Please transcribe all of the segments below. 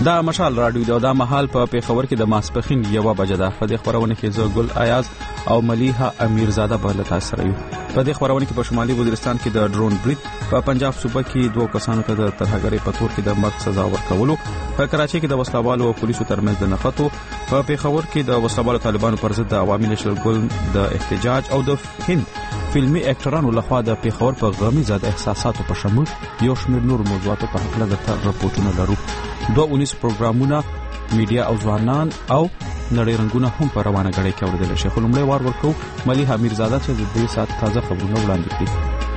دا مشال راډیو دی او دا مهال په پیښور کې د ماسپخین 1 بجه ده. په دې خبرونه کې زه ګل ایاز او ملیحه امیرزاده په لتا سره یو. په دې خبرونه کې په شمالي وزیرستان کې د ډرون برید په پنجاب صوبه کې 2 کسانو ته د ترهګرۍ په تور کې د مرګ سزا ورکولو. په کراچۍ کې د وسلوالو او پولیسو ترمنځ د نښتو. په پیښور کې د وسلوالو طالبانو پر ضد د عوامي نشر ګل د احتجاج او د هند فلمي اکټرانو لخوا د پیښور په غمیزه احساساتو په شمول یو شمېر نور موضوعاتو په اړه د راپورټونه لرو. 2 پروګرامونه میډیا او ځوانان او نړۍ رنگونه هم په روانه غړي کې اوریدل شي. خو لومړی وار ورکو ملیحه امیرزاده چې د 2 ساعت تازه خبرونه وړاندې کړي.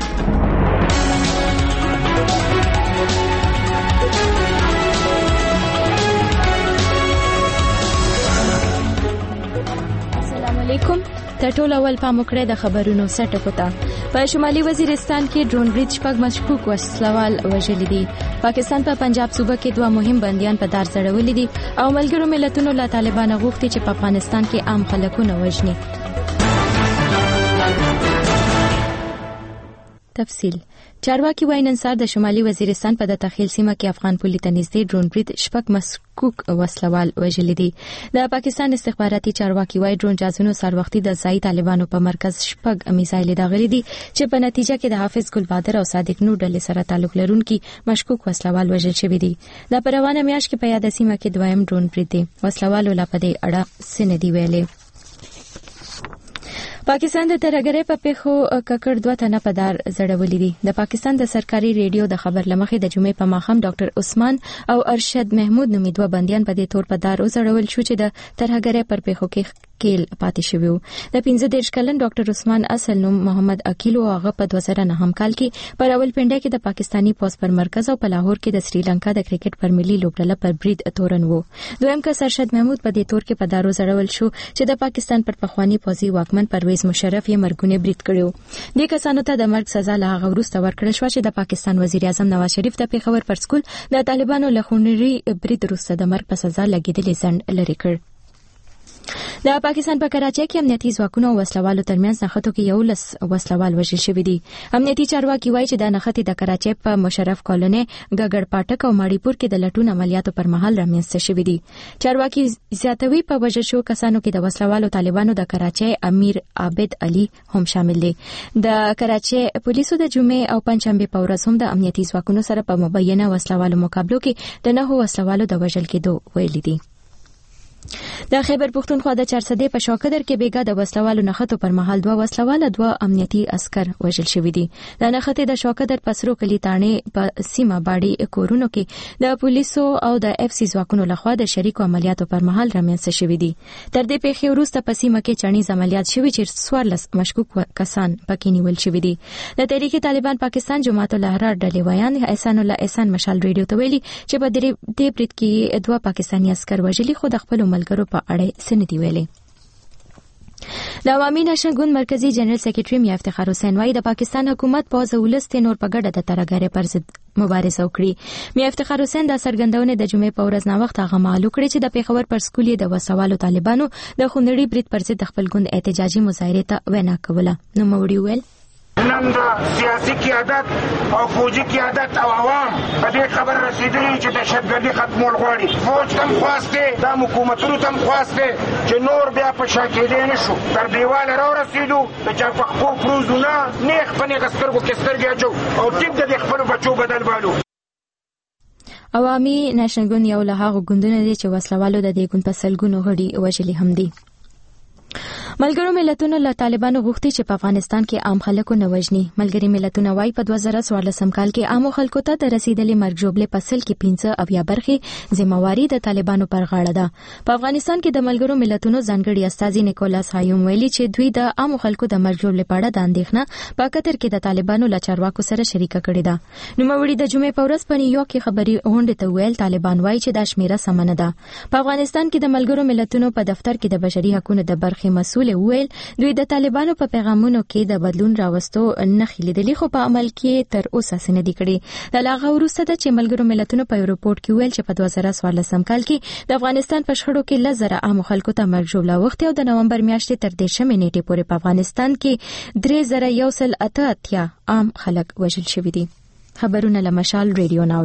السلام علیکم. ټول اول پاموکړه د خبرونو سټکو ته. په شمالي وزیرستان کې ډرون برید 6 مشکوک وسلوال وژل دي. پاکستان په پنجاب صوبه کې 2 مهم بنديان په دار ځړولې دي او ملګرو ملتونو له طالبانو غوښتي چې په افغانستان کې عام خلکونه وژني. تفصیل. چارواکي وايي نن سهار د شمالي وزیرستان په د تخیل سیمه کې افغان پولي ته نږدې ډرون برید 6 مشکوک وسلوال وژل دي. د پاکستان استخباراتي چارواکي وايي ډرون جاسونو سر وختي د ځای طالبانو په مرکز 6 میزایل داغلي دي چې په نتیجه کې د حافظ ګل بادر او صادق نور ډلې سره تعلق لرونکي مشکوک وسلوال وژل شوی دي. د پروانه میاشت کې په یاد سیمه کې دویم ډرون برید دی. وسلوالو لا په دې اړه سندې ویلې. پاکستان د ترهګرۍ په پیښو ککړ 2 تنه په دار ځړولې دي. د پاکستان د سرکاري ریډیو د خبر لمخې د جمعې په ماښام ډاکټر عثمان او ارشد محمود نومي 2 بنديان په دې تور په دار وځړول شو چې د ترهګرۍ پر پیښو کې کېل پاتې شوی. د 15 کلن ډاکټر عثمان اصل نوم محمد عقیل او هغه په 2009 کال کې پر راولپنډي کې د پاکستانی پوس پر مرکز او په لاهور کې د سریلانکا د کرکټ پر ملي لوبډله پر برید تورن وو. دویم کس ارشد محمود په دې تور کې په دارو ځړول شو چې د پاکستان پر پخوانی پوځي واکمن پرویز مشرف یې مرګونه برید کړو. د کسانو ته د مرګ سزا لا غوښته ورکړل شو چې د پاکستان وزیر اعظم نواز شریف د پیښور پر سکول د طالبانو له خونري برید وروسته د مرګ په سزا لګیدلې ځند لري کړ. د پاکستان په کراچۍ کې امنیتي ځواکونو او وسلوالو ترمنځ نښتو کې 11 وسلوال وژل شوي دي. امنیتي چارواکي وایي چې د نښتې د کراچۍ په مشرف کالوني ګګړ پاټک او ماړی پور کې د لټون عملیاتو پر مهال رامنځته شوي دي. چارواکي زیاتوي په وژل شو کسانو کې د وسلوالو طالبانو د کراچۍ امیر عابد علي هم شامل دي. د کراچۍ پولیسو د جمعې او پنځشنبه په ورځ هم د امنیتي ځواکونو سره په مبینه وسلوالو مقابلو کې د 9 وسلوالو د وژل کېدو ویلي دي. د خیبر پختونخوا د چارسدې په شوکدر کې بیګا د وسلوالو نښتو پر مهال 2 وسلواله 2 امنیتي عسكر وژل شوي دي. د نښتې د شوکدر پسرو کلی تانې په سیمه باډي کورونو کې د پولیسو او د اف سی ځواکونو لخوا د شریکو عملیاتو پر مهال رامنځته شوي دي. تر دې پیښې وروسته په سیمه کې چڼیز عملیات شوي چې 14 مشکوک کسان پکې نیول شوي دي. د تحریک طالبان پاکستان جماعت الاحرار ډلې ویان احسان الله احسان مشال ریډیو ته ویلي چې په دې برید کې 2 پاکستاني عسكر وژلي خو د خپل ملګرو په اړه سندې ویلې. د عوامي نشر ګوند مرکزی جنرال سیکریټری میا افتخار حسین وايي د پاکستان حکومت پوز ولست نور په ګډه د ترهګرۍ پر ضد مبارزه وکړي. میا افتخار حسین د سرګندونې د جمعې په ورځ نا وخت هغه معلوم کړی چې د پیښور پر سکول د وسوالو طالبانو د خونړي برید پر ضد خپل ګوند احتجاجي مظاهره ته وینا کوله. نو موړي ویل نن د سیاسي قیادت او فوجي قیادت او عوام په دې خبر رسیدلی چې دهشتګردي ختمول غواړي. فوج تم خواسته د حکومتونو تم خواسته چې نور بیا په شا کېدې نشو. تر دیواله راورسېدو د چا په خپو پروزونه نیغ په نیغه سترګو کې سترګې اچو او ټیپ د خپلو بچو بدل بالو. عوامي نشر ګوند یو له هغو ګوندونو دی چې وسلوالو د دې ګوند په سلګونو غړي وژلي هم دي. ملګرو ملتونو له طالبانو غوښتي چې په افغانستان کې عام خلکو نه وژني. ملګری ملتونه وايي په 2014 کال کې عام خلکو ته د رسیدلې مرګ جوړې په سل کې 15 برخې ذمہواری د طالبانو پر غاړه ده. په افغانستان کې د ملګرو ملتونو ځانګړي استازي نیکولاس هایوم ویلي چې دوی د عام خلکو د مرګ جوړې په اړه د اندېښنه په قطر کې د طالبانو له چارواکو سره شریکه کړې ده. نوموړي د جمعې په ورځ په نیویارک کې خبري غونډه ته ویل طالبان وايي چې دا شمیره سم نه ده. په افغانستان کې د ملګرو ملتونو په دفتر کې د بشري حقوقو د برخې مسؤل ویل دوی د طالبانو په پیغامونو کې د بدلون راوستو نښې لیدلې خو په عمل کې تر اوسه څه دي کړي. د لاغه وروسته د چې ملګرو ملتونو په رپورت کې ویل چې په 2014 کال کې د افغانستان په شخړو کې لزر عام خلکو ته مرګ ژوبله وخت او د نومبر میاشتې تر 10 نیټې پورې په افغانستان کې 3188 عام خلک وژل شوي دي. خبرونه له مشال ریډیو ناوړه.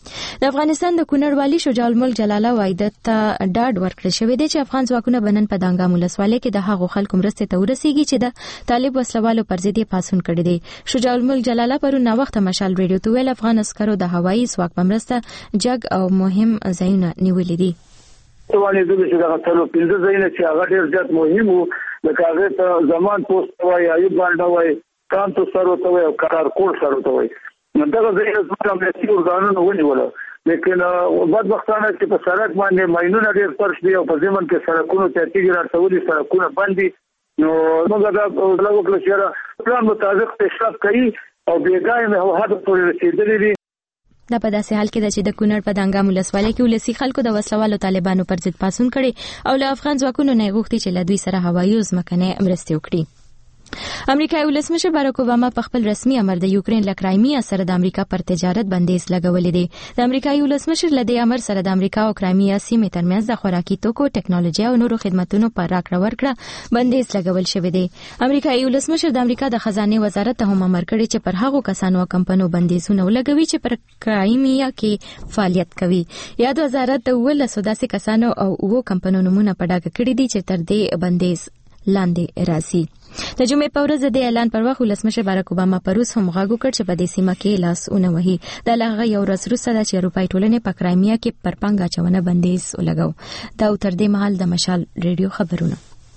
د افغانستان د کونړوالي شجاع الملک جلاله وایدت ته ډاډ ورکړل شوی دی چې افغان ځواکونه بنن په دانګام ولسوالۍ کې د هغو خلکو مرستې ته ورسیږي چې د طالب وسلوالو پر ضد پاسون کړی دی. شجاع الملک جلاله پرون وخت مشال ریډیو ته ویل افغان عسکرو د هوایي ځواک په مرسته جګ او مهم ځایونه نیولي دي. توانې د چې دا ټول 15 ځایونه چې هغه ډېر زیات مهم وو د کاغذ ته زمان پوسټ وای ایوب باندې وای کام تو سره ته وای کارکول سره ته وای نو دا ځای زموږ امنیتي ارګانونو ونیول لیکن بدبختانه چې په سړک باندې ماینونه ډېر پرش دي او په ځمن کې سړکونو ته تیګ راټولي سړکونه باندې نو موږ دا لږ کله چې پلان مطابق پیشرفت کوي او بیګای مه هغه پورې رسیدلې دي. دا په داسې حال کې ده چې د کونړ په دانګام ولسوالۍ کې ولسی خلکو د وسلوالو طالبانو پر ضد پاسون کړي او له افغان ځواکونو نه غوښتي چې له دوی سره هوایي ځمکنۍ مرستې وکړي. امریکایي ولسمشر باراک اوباما په خپل رسمي امر د یوکرين له کرایمیا سره د امریکا پر تجارت بندیز لګولې دي. د امریکایي ولسمشر له دې امر سره د امریکا او کرایمیا سیمې ترمنځ د خوراکي توکو، ټکنالوژي او نورو خدماتو پر راکړه ورکړه بندیز لګول شوی دی. امریکایي ولسمشر د امریکا د خزانه وزارت ته هم امر کړی چې پر هغو کسانو او کمپنیو بندیزونه ولګوي چې پر کرایمیا کې فعالیت کوي. یاد وزارت د ولسو داسې کسانو او وو کمپنیو نمونه په ډاګه کړی دي چې تر دې بندیز لاندې راځي. د جمعې په ورځ د اعلان پر وخت ولسمشر باراک اوباما پروس هم غاګو کړ چې په دې سیمه کې لاس اونوهي. د لغه یو ورځ وروسته د اروپای ټولنې په کرایمیا کې پر پنګ اچونه بندیز ولګاو. دا تر دې مهال د مشال ریډیو خبرونه.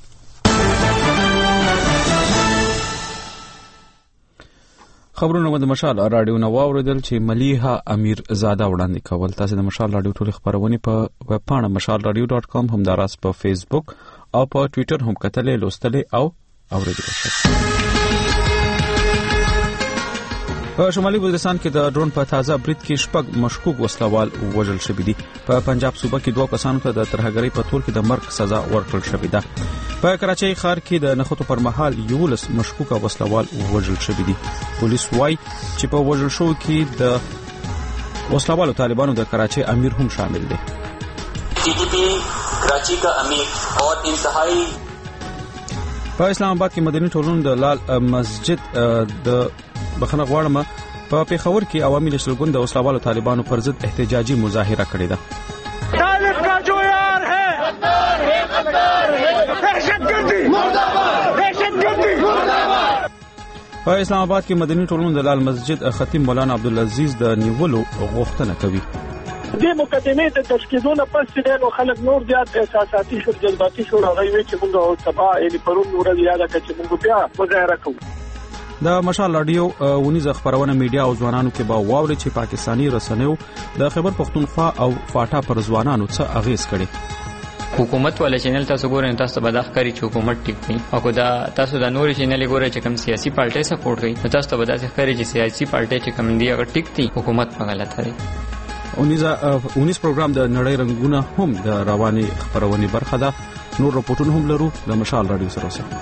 خبرونه د مشال رادیو نو واوریدل چې ملیحه امیر زاده وړاندې کول. تاسو د مشال رادیو ټول خبرونه په ویب پاڼه mashalradio.com هم دراس په فیسبوک او په ټوئیټر هم کتلې لوستلې او اوریدل شئ. په شمالي وزیرستان کې د ډرون په تازه برید کې شپږ مشکوک وسلوال وژل شوي دي. په پنجاب صوبه کې 2 کسانو ته د ترهګرۍ په تور کې د مرګ سزا ورکړل شوې ده. په کراچۍ ښار کې د نخودو پر مهال 11 مشکوک وسلوال وژل شوي دي. پولیس وايي چې په وژل شو کې د وسلوالو طالبانو د کراچۍ امیر هم شامل دي. टीटीपी कराची का अमीर और इंतहाई په اسلام آباد کې مدني ټولنه د لال مسجد د بخنه غواړم په پیښور کې عوامي لشلګون د وسلوالو طالبانو پر ضد احتجاجي مظاهره کړې ده. طالب کا جو یار ہے غدار ہے غدار ہے دہشتگردی مرداباد دہشتگردی مرداباد. په اسلام آباد کې مدني ټولنه د لال مسجد خطیب مولانا عبدالعزيز د نیولو غوښتنه کوي. دې مقدمه د تشکیلونه پس چې نو خلک نور زیات احساساتي شو جذباتي شو راغوي چې موږ تبا یعنی پرون نور زیاده چې موږ بیا مظاهره کوو. د مشال رادیو ونیز خبرونه میډیا او ځوانانو کې با واوري چې پاکستانی رسنیو د خیبر پختونخوا او فاټا پر ځوانانو څه اغیز کړي. حکومت ولا چینل تاسو ګورئ تاسو به د ښکاری چې حکومت ټیک وي او دا تاسو د نوري چینل ګورئ چې کوم سیاسي پارټي سپورټ کوي تاسو به دا ښکاری چې سیاسي پارټي چې کوم دی هغه ټیک دي حکومت په غلطه دی. 19 پروګرام د نړۍ رنگونه هم د رواني خبرونه برخه ده. نور راپورټونه هم لرو د مشال رادیو سره اوسه.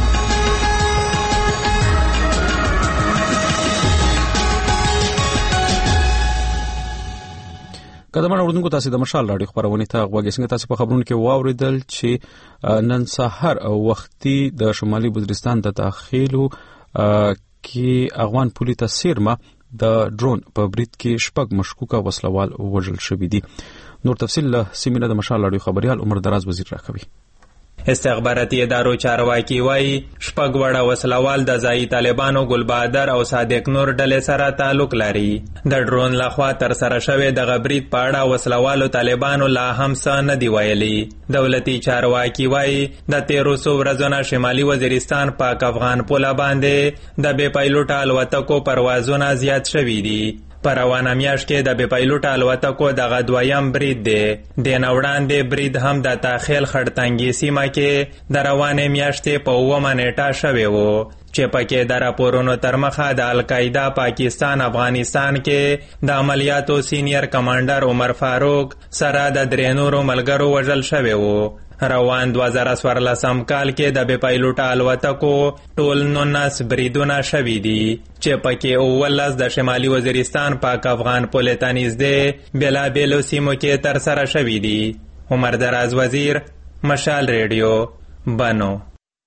قدمانه وروډونکو تاسو د مشال رادیو خبرونه ته غوږی څنګه تاسو په خبرونو کې واوریدل چې نن سحر وختي د شمالي وزیرستان د داخلو کې افغان پولیس سیرما د ډرون په برید کې شپږ مشکوکه وسلوال وژل شوي دي. نور تفصیل له سیمینه د مشال رادیو خبريال عمر دراز وزیر راکوي. استخباراتي ادارو چارواکي وایي شپږ وړه وسلوال د ځایي طالبانو ګلبهادر او صادق نور ډلې سره تعلق لري. د ډرون لخوا تر سره شوی د برید په اړه وسلوالو طالبانو لا هم څه نه دی ویلي. دولتي چارواکي وایي د 13 ورځې شمالي وزیرستان پاک افغان پوله باندې د بې پایلوټه الوتکو پروازونه زیات شوي دي. پر روانه میاشت کې د بې پایلوټه الوتکو دغه دویم برید دی. د نوړاندې برید هم د تاخیل خړتنګي سیمه کې د روانې میاشتې په 9 نیټه شوی وو چې پکې د راپورونو تر مخه د القاعده پاکستان افغانستان کې د عملیاتو سینیر کمانډر عمر فاروق سره د درې نورو ملګرو وژل شوی وو. روان 2014 کال کې د بې پایلوټه الوتکو ټول 19 بریدونه شوي دي چې پکې 19 د شمالي وزیرستان پاک افغان پولې ته نږدې بېلابېلو سیمو کې تر سره شوي دي. عمر دراز وزیر، مشال ریډیو، بنو.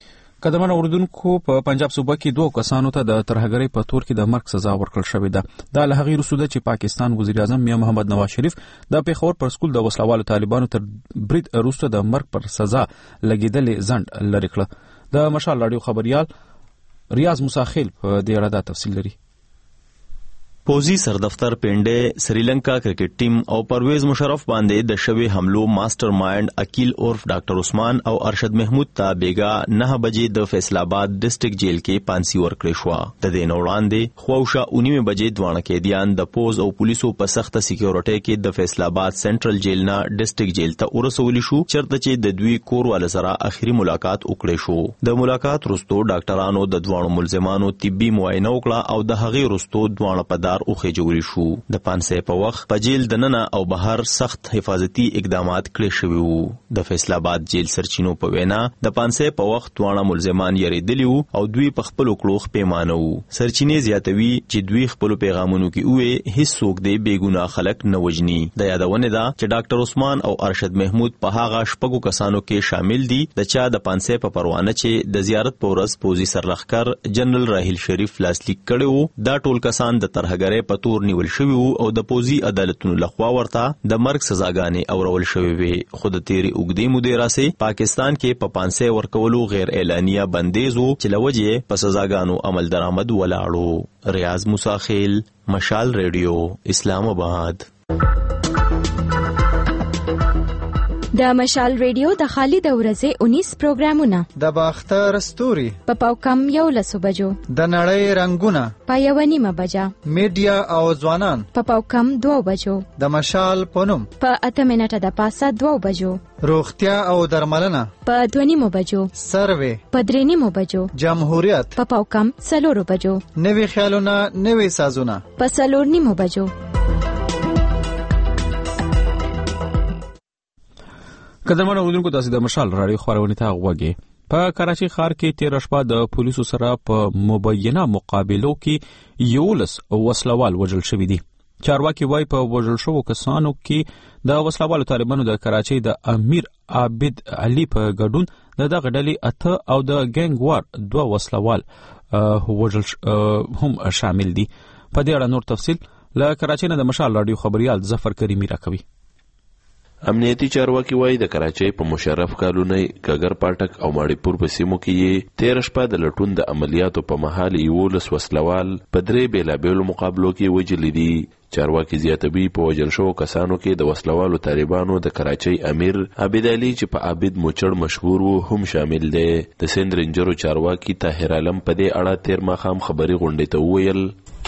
قدمن اوردونکو په پنجاب صوبه کې 2 کسانو ته د ترهګرۍ په تور کې د مرګ سزا ورکړل شوې ده. دا له هغې وروسته چې پاکستان وزیر اعظم میا محمد نواز شریف د پیښور پر سکول د وسلوالو طالبانو تر برید وروسته د مرګ پر سزا لګیدلې ځنډ لري کړ. د مشال رادیو خبريال ریاض موسیخیل په دې اړه دا تفصیل لري. پوزي سردفتر پینډه سریلانکا کرکټ ټیم او پرویز مشرف باندې د شوی حملو ماستر مایند عقیل عرف ډاکټر عثمان او ارشد محمود ته بیګا 9 بجې د فیصل آباد ډسټریکټ جیل کې پانسی ورکړې شو. د دې وړاندې خوښه 19 بجې دوانه کېدیان د پوز او پولیسو په سخت سکیورټي کې د فیصل آباد سنټرل جیل نه ډسټریکټ جیل ته ورسول شو، چرته چې د دوی کور ول سره اخیری ملاقات وکړې شو. د ملاقات وروسته ډاکټرانو د دوانو ملزمانو طبي معاینه وکړه او د هغې وروسته دوانه په اوخه جوړی شو. د پانسه په وخت په جیل د ننه او بهر سخت حفاظتي اقدامات کړی شوی وو. د فیصل آباد جیل سرچینو په وینا د پانسه په وخت واړه ملزمان یریدلی وو او دوی په خپل کلوخ پیمانه وو. سرچینې زیاتوي چې دوی خپل پیغامونو کې وې هیڅ څوک دې بیګناه خلک نه وجني. د یادونه ده چې ډاکټر عثمان او ارشد محمود په هغه شپږو کسانو کې شامل دي د چا د پانسه په پروانه چې د زیارت پورس پوزي سرلخکر جنرال راهیل شریف لاسلیک کړو. دا ټول کسان د ترهګرۍ په تور نیول شوی وو او د پوزي عدالتونو لخوا ورته د مرګ سزاګانې اورول شوی وي. خود تیری اوګدې مودې راسي پاکستان کې په پانسه ورکولو غیر اعلانیه بندیز وو چې لوجه په سزاګانو عمل درآمد ولاړو. ریاض موسیخیل، مشال ریډیو، اسلام آباد. د مشال ریډیو د خالي د ورځې 19 پروګرامونه د باختر ستوري په پاوکم 11 بجو، د نړۍ رنگونه په 1:30 بجا، میډیا او ځوانان په پاوکم 2 بجو، د مشال پونم په 8 منټه د پاسه 2 بجو، روغتیا او درملنه په 2:30 بجو، سروې په 3:30 بجو، جمهوریت په پاوکم 4 بجو، نوي خیالونه نوي سازونه په 4:30 بجو. قدرمن اوردونکو تاسو د مشال رادیو خبرونه ته غوږی. په کراچي ښار کې 13 شپه د پولیسو سره په مبینه مقابلو کې 11 وسلوال وژل شوی دي. چارواکي وایي په وژل شوو کسانو کې د وسلوالو طالبانو د کراچي د امیر عابد علي په ګډون دغه ډلې 8 او د ګنګ وار 2 وسلوال وژل هم شامل دي. په دې اړه نور تفصیل له کراچي نه د مشال رادیو خبريال ظفر کریمی راکوي. امنیتی چارواکي وایي د کراچۍ په مشرف کالونی کاګر پاټک او ماړیپور په سیمو کې 13 شپه د لټون د عملیاتو په مهال 11 وسلوال په 3 بیلابیلو مقابلو کې وژل دي. چارواکي زیاتوي په وژل شوو کسانو کې د وسلوالو طالبانو د کراچۍ امیر عابد علي چې په عابد موچړ مشهور وو هم شامل دی. د سند رینجرو چارواکي طاهر عالم په دې اړه تیر ماښام خبري غونډې ته وویل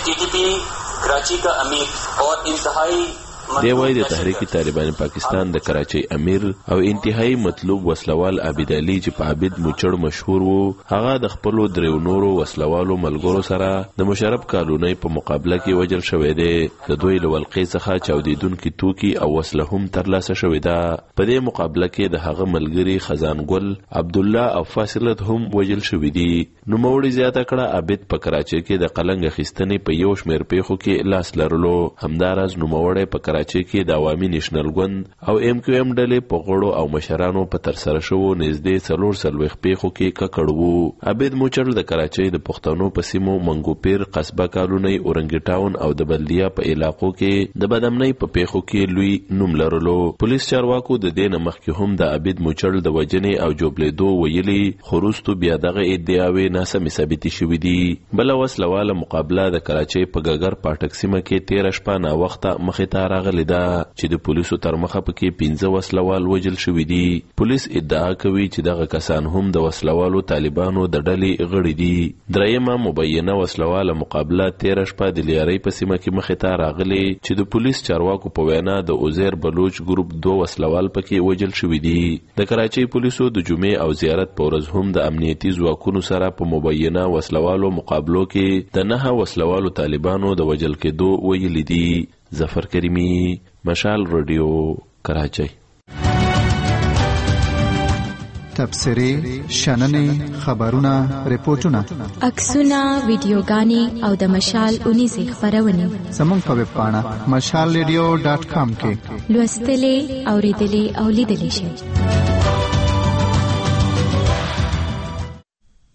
کراچی کا امیر اور انتہائی دی وایي د تحریک طالبان پاکستان د کراچۍ امیر او انتهایی مطلوب وسلوال عابد علي چې په عابد موچړ مشهور وو هغه د خپل دریو نورو وسلوالو ملګرو سره د مشرف کالونی په مقابله کې وژل شوی دی. د دوی له ولقې څخه چاودیدونکي توکي او وسله هم ترلاسه شوې ده. په دې مقابله کې د هغه ملګري خزان ګل، عبد الله او فاصلت هم وژل شوی دي. نو موړي زیاته کړه عابد په کراچۍ کې د قلنګ اخیستنې په یو شمېر پیښو کې لاس لرلو. همداراز نو موړي په کراچۍ کې د عوامي نېشنل ګوند او ام کیو ام ډلې په غړو او مشرانو په ترسره شوو نږدې 440 پیښو کې ککړ وو. عابد موچړ د کراچۍ د پښتنو په سیمو منګوپیر، قصبه کالونی، اورنګ ټاون او د بلدیه په علاقو کې د بدامنۍ په پیښو کې لوی نوم لرلو. پولیس چارواکو د دې نه مخکې هم د عابد موچړ د وژنې او جوبلیدو ویلي، خو وروسته بیا دغه ادعاوې ناسمې ثابتې شوې دي. بله وسلواله مقابله د کراچۍ په ګګر پاټک سیمه کې 13 شپه ناوخته مخې ته راغلې ده چې د پولیسو تر مخه پکې 15 وسلوال وژل شوي دي. پولیس ادعا کوي چې دغه کسان هم د وسلوالو طالبانو د ډلې غړي دي. درېیمه مبینه وسلواله مقابله 13 شپه د لیارۍ په سیمه کې مخې ته راغلې چې د پولیس چارواکو په وینا د عزیر بلوچ ګروپ 2 وسلوال پکې وژل شوي دي. د کراچۍ پولیسو د جمعې او زیارت په ورځ هم د امنیتي ځواکونو سره په مبینه وسلوالو مقابلو کې د 9 وسلوالو طالبانو د وژل کېدو ویلي دي. ظفر کریمی، مشال رادیو، کراچۍ. تبصرې، شننې، خبرونه، ریپورتونه، عکسونه، ویډیوګانې او د مشال 19 خبرونه زموږ په ویب پاڼه mashalradio.com کې لوستلې، اوریدلې او لیدلې شئ.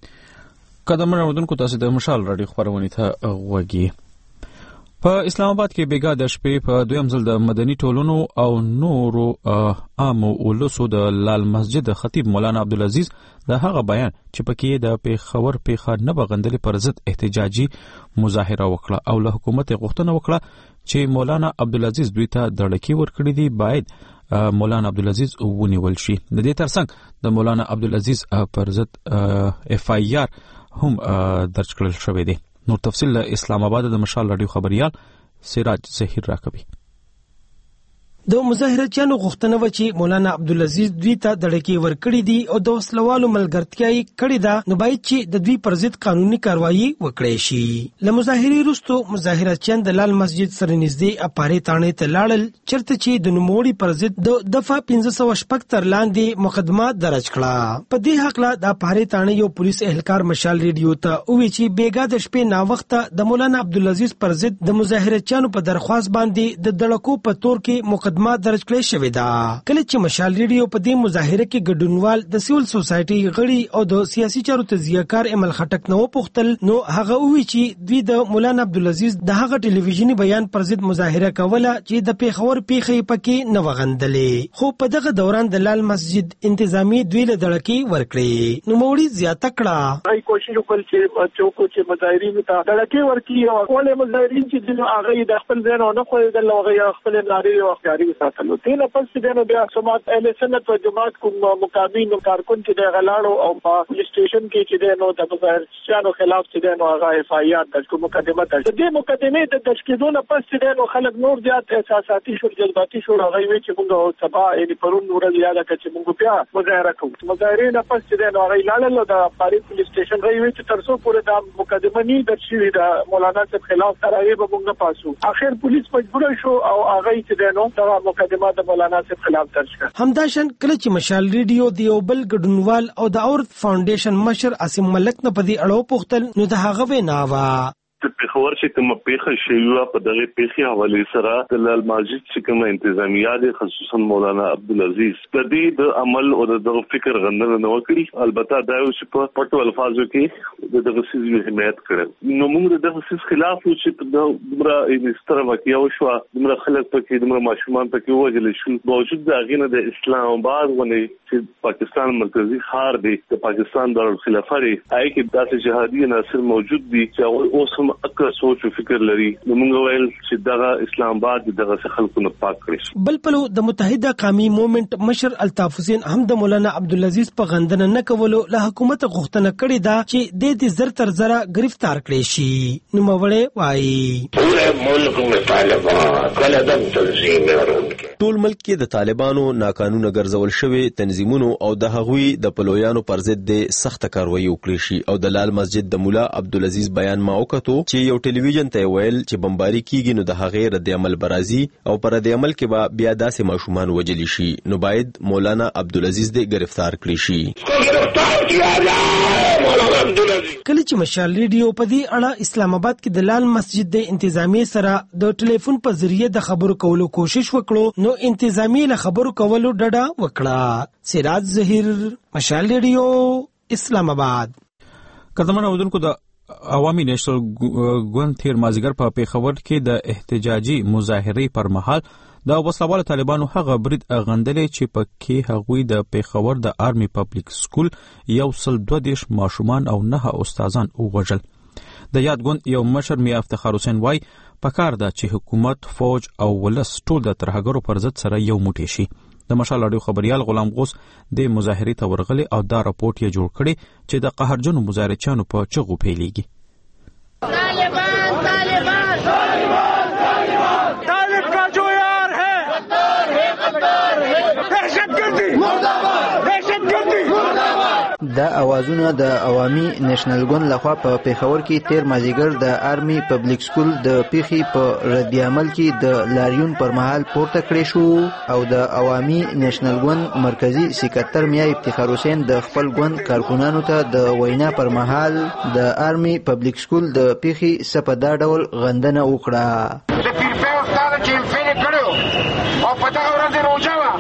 قدمونه ودونکو تاسو د مشال رادیو خبرونه ته غوږی. په اسلام آباد کې بیګا د شپې په دویم ځل د مدني ټولنو او نورو عامو ولسو د لال مسجد خطیب مولانا عبدالعزیز د هغه بیان چې پکې د پیښور پیښه نه بغندلې پر ضد احتجاجي مظاهره وکړه او له حکومت غوښتنه وکړه چې مولانا عبدالعزیز دوی ته دړکی ورکړي دي باید مولانا عبدالعزیز ونیول شي. د دې ترڅنګ د مولانا عبدالعزیز پر ضد اف آی آر هم درج کړل شوی دی. نور تفصیل اسلام آباد د مشال رادیو خبريال سراج زهیر راکبي. د مظاهرچیانو غوښتنه و چې مولانا عبدالعزیز دوی ته دړکی ورکړي دي او د وسلوالو ملګرتیا یې کړې ده، نو باید چې د دوی پر ضد قانوني کاروایی وکړي شي. له مظاهرې وروسته مظاهرچیان د لال مسجد سره نږدې اپارې تاڼې ته لاړل، چېرته چې د نوموړي پر ضد د دفعه 1576 لاندې مقدمه درج کړه. په دې هکله د اپارې تاڼې یو پولیس اهلکار مشال ریډیو ته وویل چې بیګا د شپې ناوخته د مولانا عبدالعزیز پر ضد د مظاهرچیانو په درخواست باندې د دړکو په تور کې مقدمه درج کړې شوې ده. کله چې مشال ریډیو په دې مظاهره کې ګډونوال د سیول سوسایټي غړي او د سیاسي چارو تجزیه‌کار امل خټک نو پوښتل، نو هغه وی چې دوی د مولانا عبدالعزیز د هغه ټلویزیونی بیان پر ضد مظاهره کوله چې د پیښور پیښې پکې نه وغندلې، خو په دغه دوران د لال مسجد انتظامی دوی له دړکی ورکړي. نو موري زیاته کړه هغه کوشش وکړ چې چوکو چې مظاهرین ته دړکی ورکړي او ټول مظاهرین چې هغه د خپل ځای نه خو د لوغه خپل ناری او اختیاري ساتلو. دینه پس دینه بیا سمات اهل سنت او جماعت کوم مقامین او کارکون چې د غلاړو او په پولیس سټیشن کې چې دینو د مظاهرچیانو خلاف چې دینو هغه اف آی آر درج کوم مقدمه درج. دې مقدمه د تشکیلونه پس چې دینو خلک نور زیات احساساتي شو، جذباتي شو، هغه وی چې موږ سبا یې پرون نور زیاده چې موږ بیا مظاهره کوو. مظاهرین پس چې دینو هغه لاله د پاری پولیس سټیشن غوي وی چې ترڅو پورې د مقدمه نه درج شوی د مولانا صاحب خلاف ترغه به موږ پاسو. اخر پولیس مجبور شو او هغه چې دینو مقدمه د مولانا صاحب خلاف درج کړه. همداشان کله چې مشال ریډیو د یو بل ګډونوال او د اور فاونډیشن مشر عاصم ملک نه په دې اړه پوښتل، نو د هغه وینا وا د پیښور چې کومه پیښه شوې په دغه پیښې حواله سره د لال مسجد چې کومه انتظامیه د خصوصا مولانا عبدالعزیز د دې د عمل او د فکر غندنه نه وکړي. البته دا یو چې په پټو الفاظو کې د دغه سیسې حمایت کړي. نو موږ د دغه سیس خلاف چې دغه استره واقعیا وشو، دغه خلک پکې دغه ماشومان پکې وژل شو، باوجود د غینه د اسلام آباد ونی چې پاکستان مرکزی ښار دی د پاکستان دارالخلافه دی، هغه کې داسې جهادي عناصر موجود دي چې اوس اکه سوچ او فکر لري. نو موږ ویل چې دغه اسلام آباد دغه خلکو نه پاک کړي. بل پلو د متحده قومي موومېنټ مشر الطاف حسین هم د مولانا عبدالعزیز په غندنه نه کولو له حکومت غوښتنه کړې ده چې د زر تر زره گرفتار کړي شي. نو مولوی وایي پورے ملک میں طالبان کلدم تنظیم ټول ملک کې د طالبانو ناقانونه ګرځول شوی تنظیمونو او د هغوی د پلویانو پر ضد د سخت کاروایی وکړي شي. او د لال مسجد د مولا عبدالعزیز بیان ما وکړو چې یو ټلویزیون ته ویل چې بمباری کیږي نو د هغې رد عمل برازي او پر رد عمل کې به بیا داسې ماشومان وجلی شي، نو باید مولانا عبدالعزیز دې گرفتار کړي شي. کله چې مشال ریډیو په دې اړه اسلام آباد کې د لال مسجد د انتظامی سره د ټلیفون په ذریعه د خبرو کولو کوشش وکړو، نو انتظامی له خبرو کولو ډډه وکړه. سراج زهیر، مشال ریډیو، اسلام آباد. کتمنه ودونکو د عوامي نېشنل ګوند تیر مازیګر په پیښور کې د احتجاجي مظاهرې پر مهال د وسلوال طالبانو هغه برید غندلې چې پکې هغوی د پیښور د آرمي پبلک سکول 122 ماشومان او 9 استادان ووژل. د یاد ګوند یو مشر میا افتخار حسین وای پکار ده چې حکومت، فوج او ولس ټول د ترهګرو پر ضد سره یو موټی شي. د مشال رادیو خبريال غلام غوث د مظاهرې ته ورغلي او دا راپورټ یې جوړ کړي چې د قهرجنو مظاهرچیانو په چغو پیلېږي. طالبان طالبان طالبان طالبان طالب کا جو یار ہے غدار ہے غدار ہے دہشت گردی مرداباد دہشت گردی مرداباد. دا اوازونه د عوامي نېشنل ګوند لخوا په پیښور کې تیر مازیګر د آرمي پبلک سکول د پیښې په رد عمل کې د لاریون پر مهال پورته کړی شو او د عوامي نېشنل ګوند مرکزی سکرټر میا افتخار حسین د خپل ګوند کارکونانو ته د وینا پر مهال د آرمي پبلک سکول د پیښې سپدا ډول غندنه وکړه. چې انفین کړو او په دغه ورځ روژه وه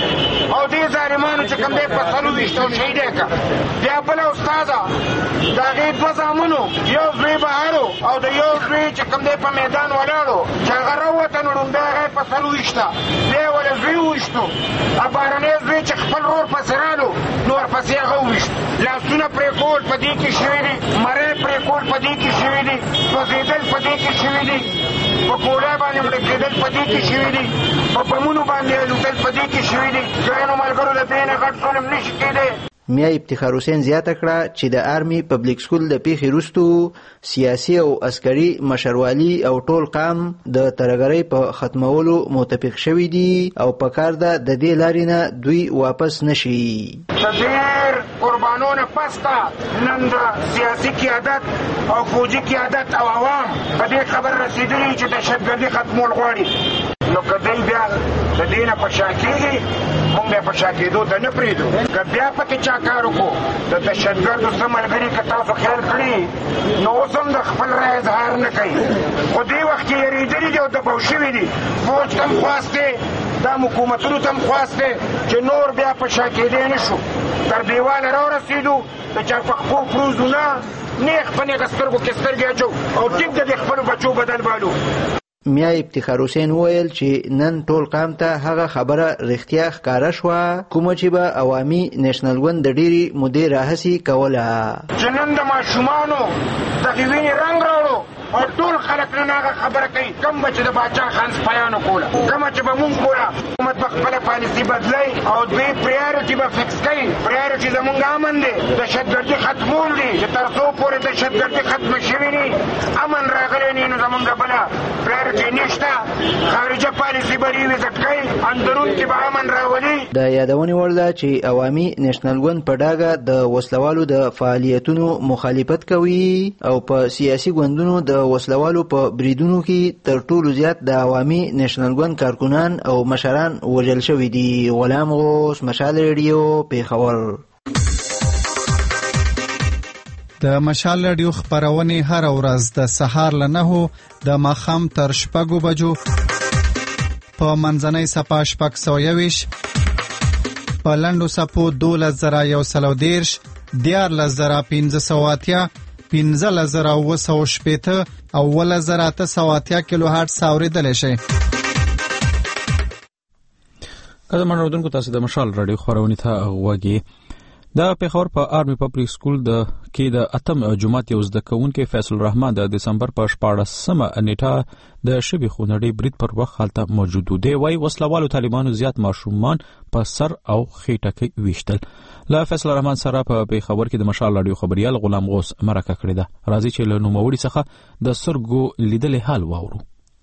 او دې ظالمانو چې کوم دی په 24 شهید یې کړه. بیا بله استاده د هغې 2 زامنو یو زوی بهر او د یو زوی چې کوم دی په میدان ولاړو چې هغه راووته نو ړومبی هغه په 24 بیا یې ولې زوی وویشتو او بهرنی زوی چې خپل رور پسې رالو نو ورپسې هغه وویشت. لاسونه پرېکول په دې کې شوي دي، مرۍ پرېکول په دې کې شوي دي، سوځېدل په دې کې شوي دي، په ګولۍ باندې مړه کېدل په دې کې شوي دي، په بمونو باندې الوتل په دې کې شوي دي. ګرانو ملګرو د دې نه غټ ظلم نشي کېدی. میا افتخار حسین زیاته کړه چې د آرمي پبلک سکول د پیښې وروستو سیاسي او عسکري مشروالي او ټول قام د ترهګرۍ په ختمولو متفق شوي دي او په کار ده د دې لارې نه دوی واپس نشي. د ډېر قربانو نه پسته نن د سیاسي قیادت او فوجي قیادت او عوام په دې خبر رسېدلي چې دهشتګردي ختمول غواړي. نو که دوی بیا د دې نه په شا کېږي موږ بیا په شا کېدو ته نه پرېږدو. که بیا پکې چا کار وکړو د دهشتګردو څه ملګري که تاسو خیال کړي نو اوس هم د خپل رای اظهار نه کوي. خو دې وخت کې یېرېدلي دي او دباو شوي دي. فوج ته هم خواست دی، دا حکومتونو ته هم خواست دی چې نور بیا په شا کېدی نه شو. تر دیواله راورسېدو د چا په خپو پروزو نه نیغ په نیغه سترګو کې سترګې اچو او ټیک د دې خپلو بچو بدل بالو. میا افتخار حسین وویل چې نن ټول قام ته هغه خبره رښتیا ښکاره شوه کومه چې به عوامي نیشنل ګوند د ډېرې مودې راهسې کوله. چې نن د ماشومانو دغې وینې رنګ راوړو او ټول خلک نن هغه خبره کوي کوم به چې د باچا خان سپیانو کوله، کومه چې به مونږ کوله. حکومت به خپله پالیسي بدلوي او دوی پریارټي به فکس کوي. پریارټي زمونږ امن دی، دهشتګردي ختمول دي چې تر څو پورې دهشتګردي ختمه شوي نه امن راغلی نه نو زمونږ بله پریارټي نشته. خارجه پالیسي به ریویزټ کوي، اندرون کې به امن راولي. د یادونې وړ ده چې عوامي نیشنل ګوند په ډاګه د وسلوالو د فعالیتونو مخالفت کوي او په سیاسي ګوندونو د وسلوالو په بریدونو کې تر ټولو زیات د عوامي نیشنل ګوند کارکنان او مشران وژل شوي دي. غلام غوث، مشال ریډیو، پیښور. د مشال ریډیو خبرونه هر ورځ د سهار له 9 د ماښام تر 6 بجو په منځنۍ صفه 621 په لنډو صفو 12130 14580 15980 او 11880 کیلو هرتز اوریدل شي. کله منوردونکو تاسو د مشال رادیو خبرونه ته غوږی. د پیښور په آرمي پبلک سکول کې د اتم جمعات یو زده کوونکی فیصل الرحمن د دسمبر په 14مه نیټه د شبي خونړي برید پر وخت حالت موجود دی. وای وسلوالو طالبانو زیات ماشومان په سر او خېټه کې ویشتل. لا فیصل الرحمن سره په پیښور کې د مشال رادیو خبريال غلام غوث مرکه کړې ده. راځي چې له نوموړي څخه د سرګو لیدلې حال واورو.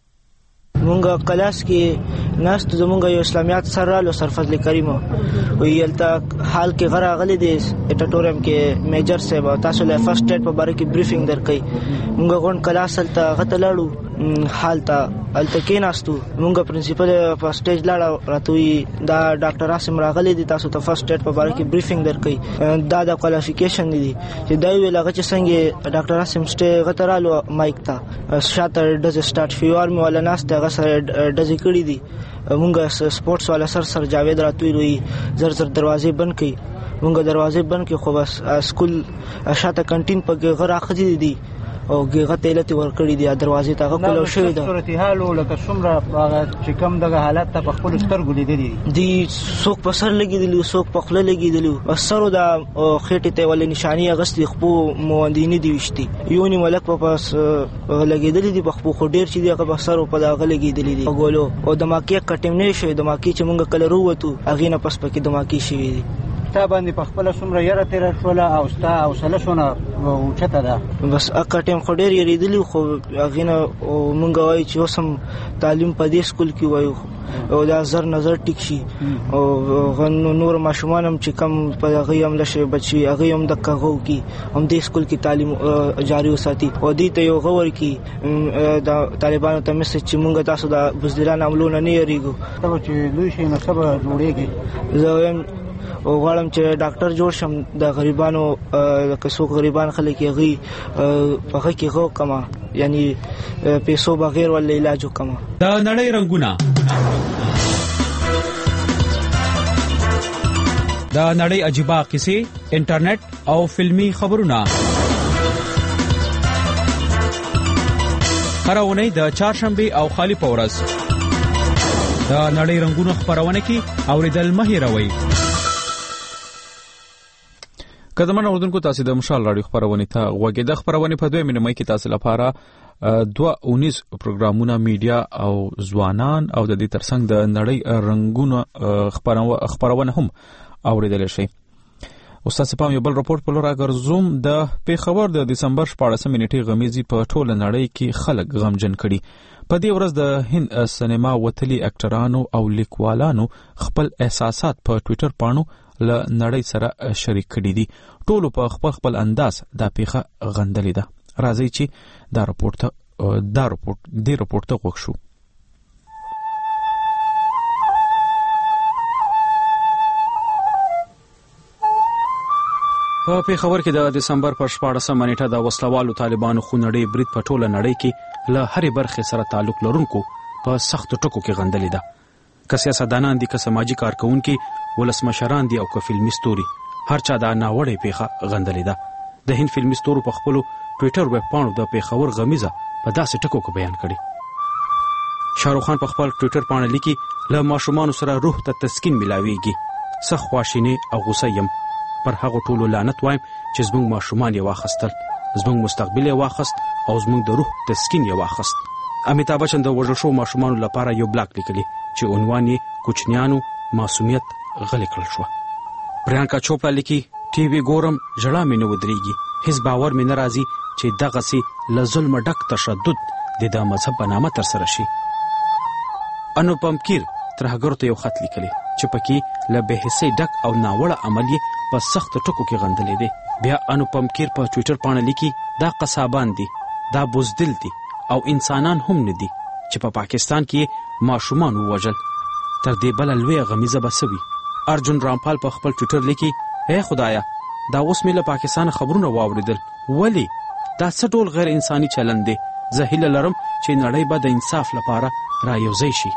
مونږه کلاس کې ناست زمونږ یو اسلامیات سره رالو سرفضل کریم ویلته حال کې غره غلي دي اټاټوریم کې میجر صاحب تاسو له فرست ایډ په باره کې بریفینګ درکې. مونږ غون کلاس ته غته لاړو حال ته الته کې ناستو. مونږ پرنسپل په سټیج لاړو راتوي دا ډاکټر عاصم راغلي دي تاسو ته فرست ایډ په باره کې بریفینګ درکې. دا د کوالیفیکیشن دي چې دا ویل هغه چې څنګه ډاکټر عاصم سټیج غته رالو مایک ته شاته ډز سٹارټ فیور می ولا ناست هغه سره ډزې کړې دي. مونږ سپورټس والا سر جاوید راتوي روي زر دروازې بند کړي. مونږ دروازې بند کړي خو بس سکول شاته کانټین په غره اخدي دي او هغه تلته ور کړی دی دروازې ته کولو شوی دا صورتحال لکه څومره هغه چې کوم دغه حالت ته په خپل سترګو لیدلی دي څوک په سر لګیدلی څوک په خله لګیدلی سره دا خېټه ته ولې نشانی غستې خپو موندینی دی وشتي یونی ملک په پاس لګیدلی دی په خپو خډیر چې دی په سر په دغه لګیدلی دی غولو او دماکي کټم نه شي دماکي چې مونږ کله وروته اغه نه پس پکې دماکي شي دی تا باندې په خپل څومره یره تیر شول او ستا او سلشونه اوچته ده بس اکټم خډیر یریدلی خو اغه نه مونږ وای چې اوسم تعلیم په دې سکول کې وایو او دا زر نظر ټیک شي او غنو نور ماشومان هم چې کم په هغه هم لشه بچي هغه هم د کاغو کې هم دې سکول کې تعلیم جاری وساتي او دې ته یو غور کې د طالبانو ته مسج چې مونږ تاسو د بزدلان عملونه نه یریګو ته چې لوی شي نو سبا جوړيږي زه او غواړم چې ډاکټر جوړ شم د غریبانو که څوک غریبان خلک یې هغه کې غو کما یعنی پیسو بغیر ول علاج وکما. د نړۍ رنگونه د نړۍ عجیبه قصې انټرنیټ او فلمی خبرونه هر اونۍ د چهارشنبه او خالی په ورځ د نړۍ رنگونه خبرونه کې اوریدل مه هېروئ. قدمن اوردونکو تاسو د مشال رادیو خبرونه ته غوږی د خبرونه په 2 مې کې تاسو لپاره 219 پروګرامونه میډیا او ځوانان او د دې ترڅنګ د نړۍ رنگونه خبرونه هم اوریدل شي. استاد سپام یو بل راپورټ په لور راګرځوم. د پیښور د دسمبر 14 نیټې غمیزي په ټوله نړۍ کې خلک غمجن کړي. په دې ورځ د هند سینما وتلي اکټرانو او لیکوالانو خپل احساسات په ټوئیټر پاڼو له نړۍ سره شریک کړي دي. ټولو په خپل انداز دا پیښه غندلې ده. راځي چې دا راپورټ ته وښو. په پیښور کې د دسمبر پر 14 نیټه د وسلوالو طالبانو خونړی برید په ټوله نړۍ کې له هرې برخې سره تعلق لرونکو په سخت ټکو کې غندلې ده. که سیاستدانان دي، که سماجی کارکونکي، ولسمشران دي او که فلمي ستوري، هر چا دا ناوړې پیښه غندلې ده. د هند فلمي ستورو په خپل ټوئیټر ویب پاڼو د پیښور غمیزه په داسې ټکو کې بیان کړي. شاهرخ خان په خپل ټوئیټر پاڼه لیکي له ماشومان سره روح ته تسکین ملاويږي. سخت خواشینی او غوسه يم پر هغه ټولو لعنت وایم چې زموږ ماشومان یې واخستل، زموږ مستقبل یې واخست او زموږ د روح تسکین یې واخست. امیتاب بچن د وژل شو ماشومان لپاره یو بلاک لیکلی چې عنوان یې کوچنیانو معصومیت غلی کړل شو. پریانکا چوپړا لیکي ټي وي ګورم ژړا مې نه ودرېږي، هیڅ باور مې نه راځي چې دغسې له ظلم ډک تشدد د مذهب په نامه ترسره شي. انوپم کیر ترهګرو ته یو خط لیکلی چې پکې له بېحسۍ ډک او ناوړه عمل یې په سخت ټکو کې غندلې دي. بیا انوپم کیر په ټوئیټر پاڼه لیکي دا قصابان دي، دا بزدل دي او انسانان هم نه دي چې په پاکستان کې ماشومان ووژل. تر دې بل لوی غمیزه بسوي. ارجن رامپال په خپل ټوئیټر لیکي اے خدایا دا اوس مې له پاکستان خبرونه واوریدل، ولی دا څه ډول غیر انساني چلند دی. زه هیله لرم چې نړۍ به د انصاف لپاره را یوځای شي.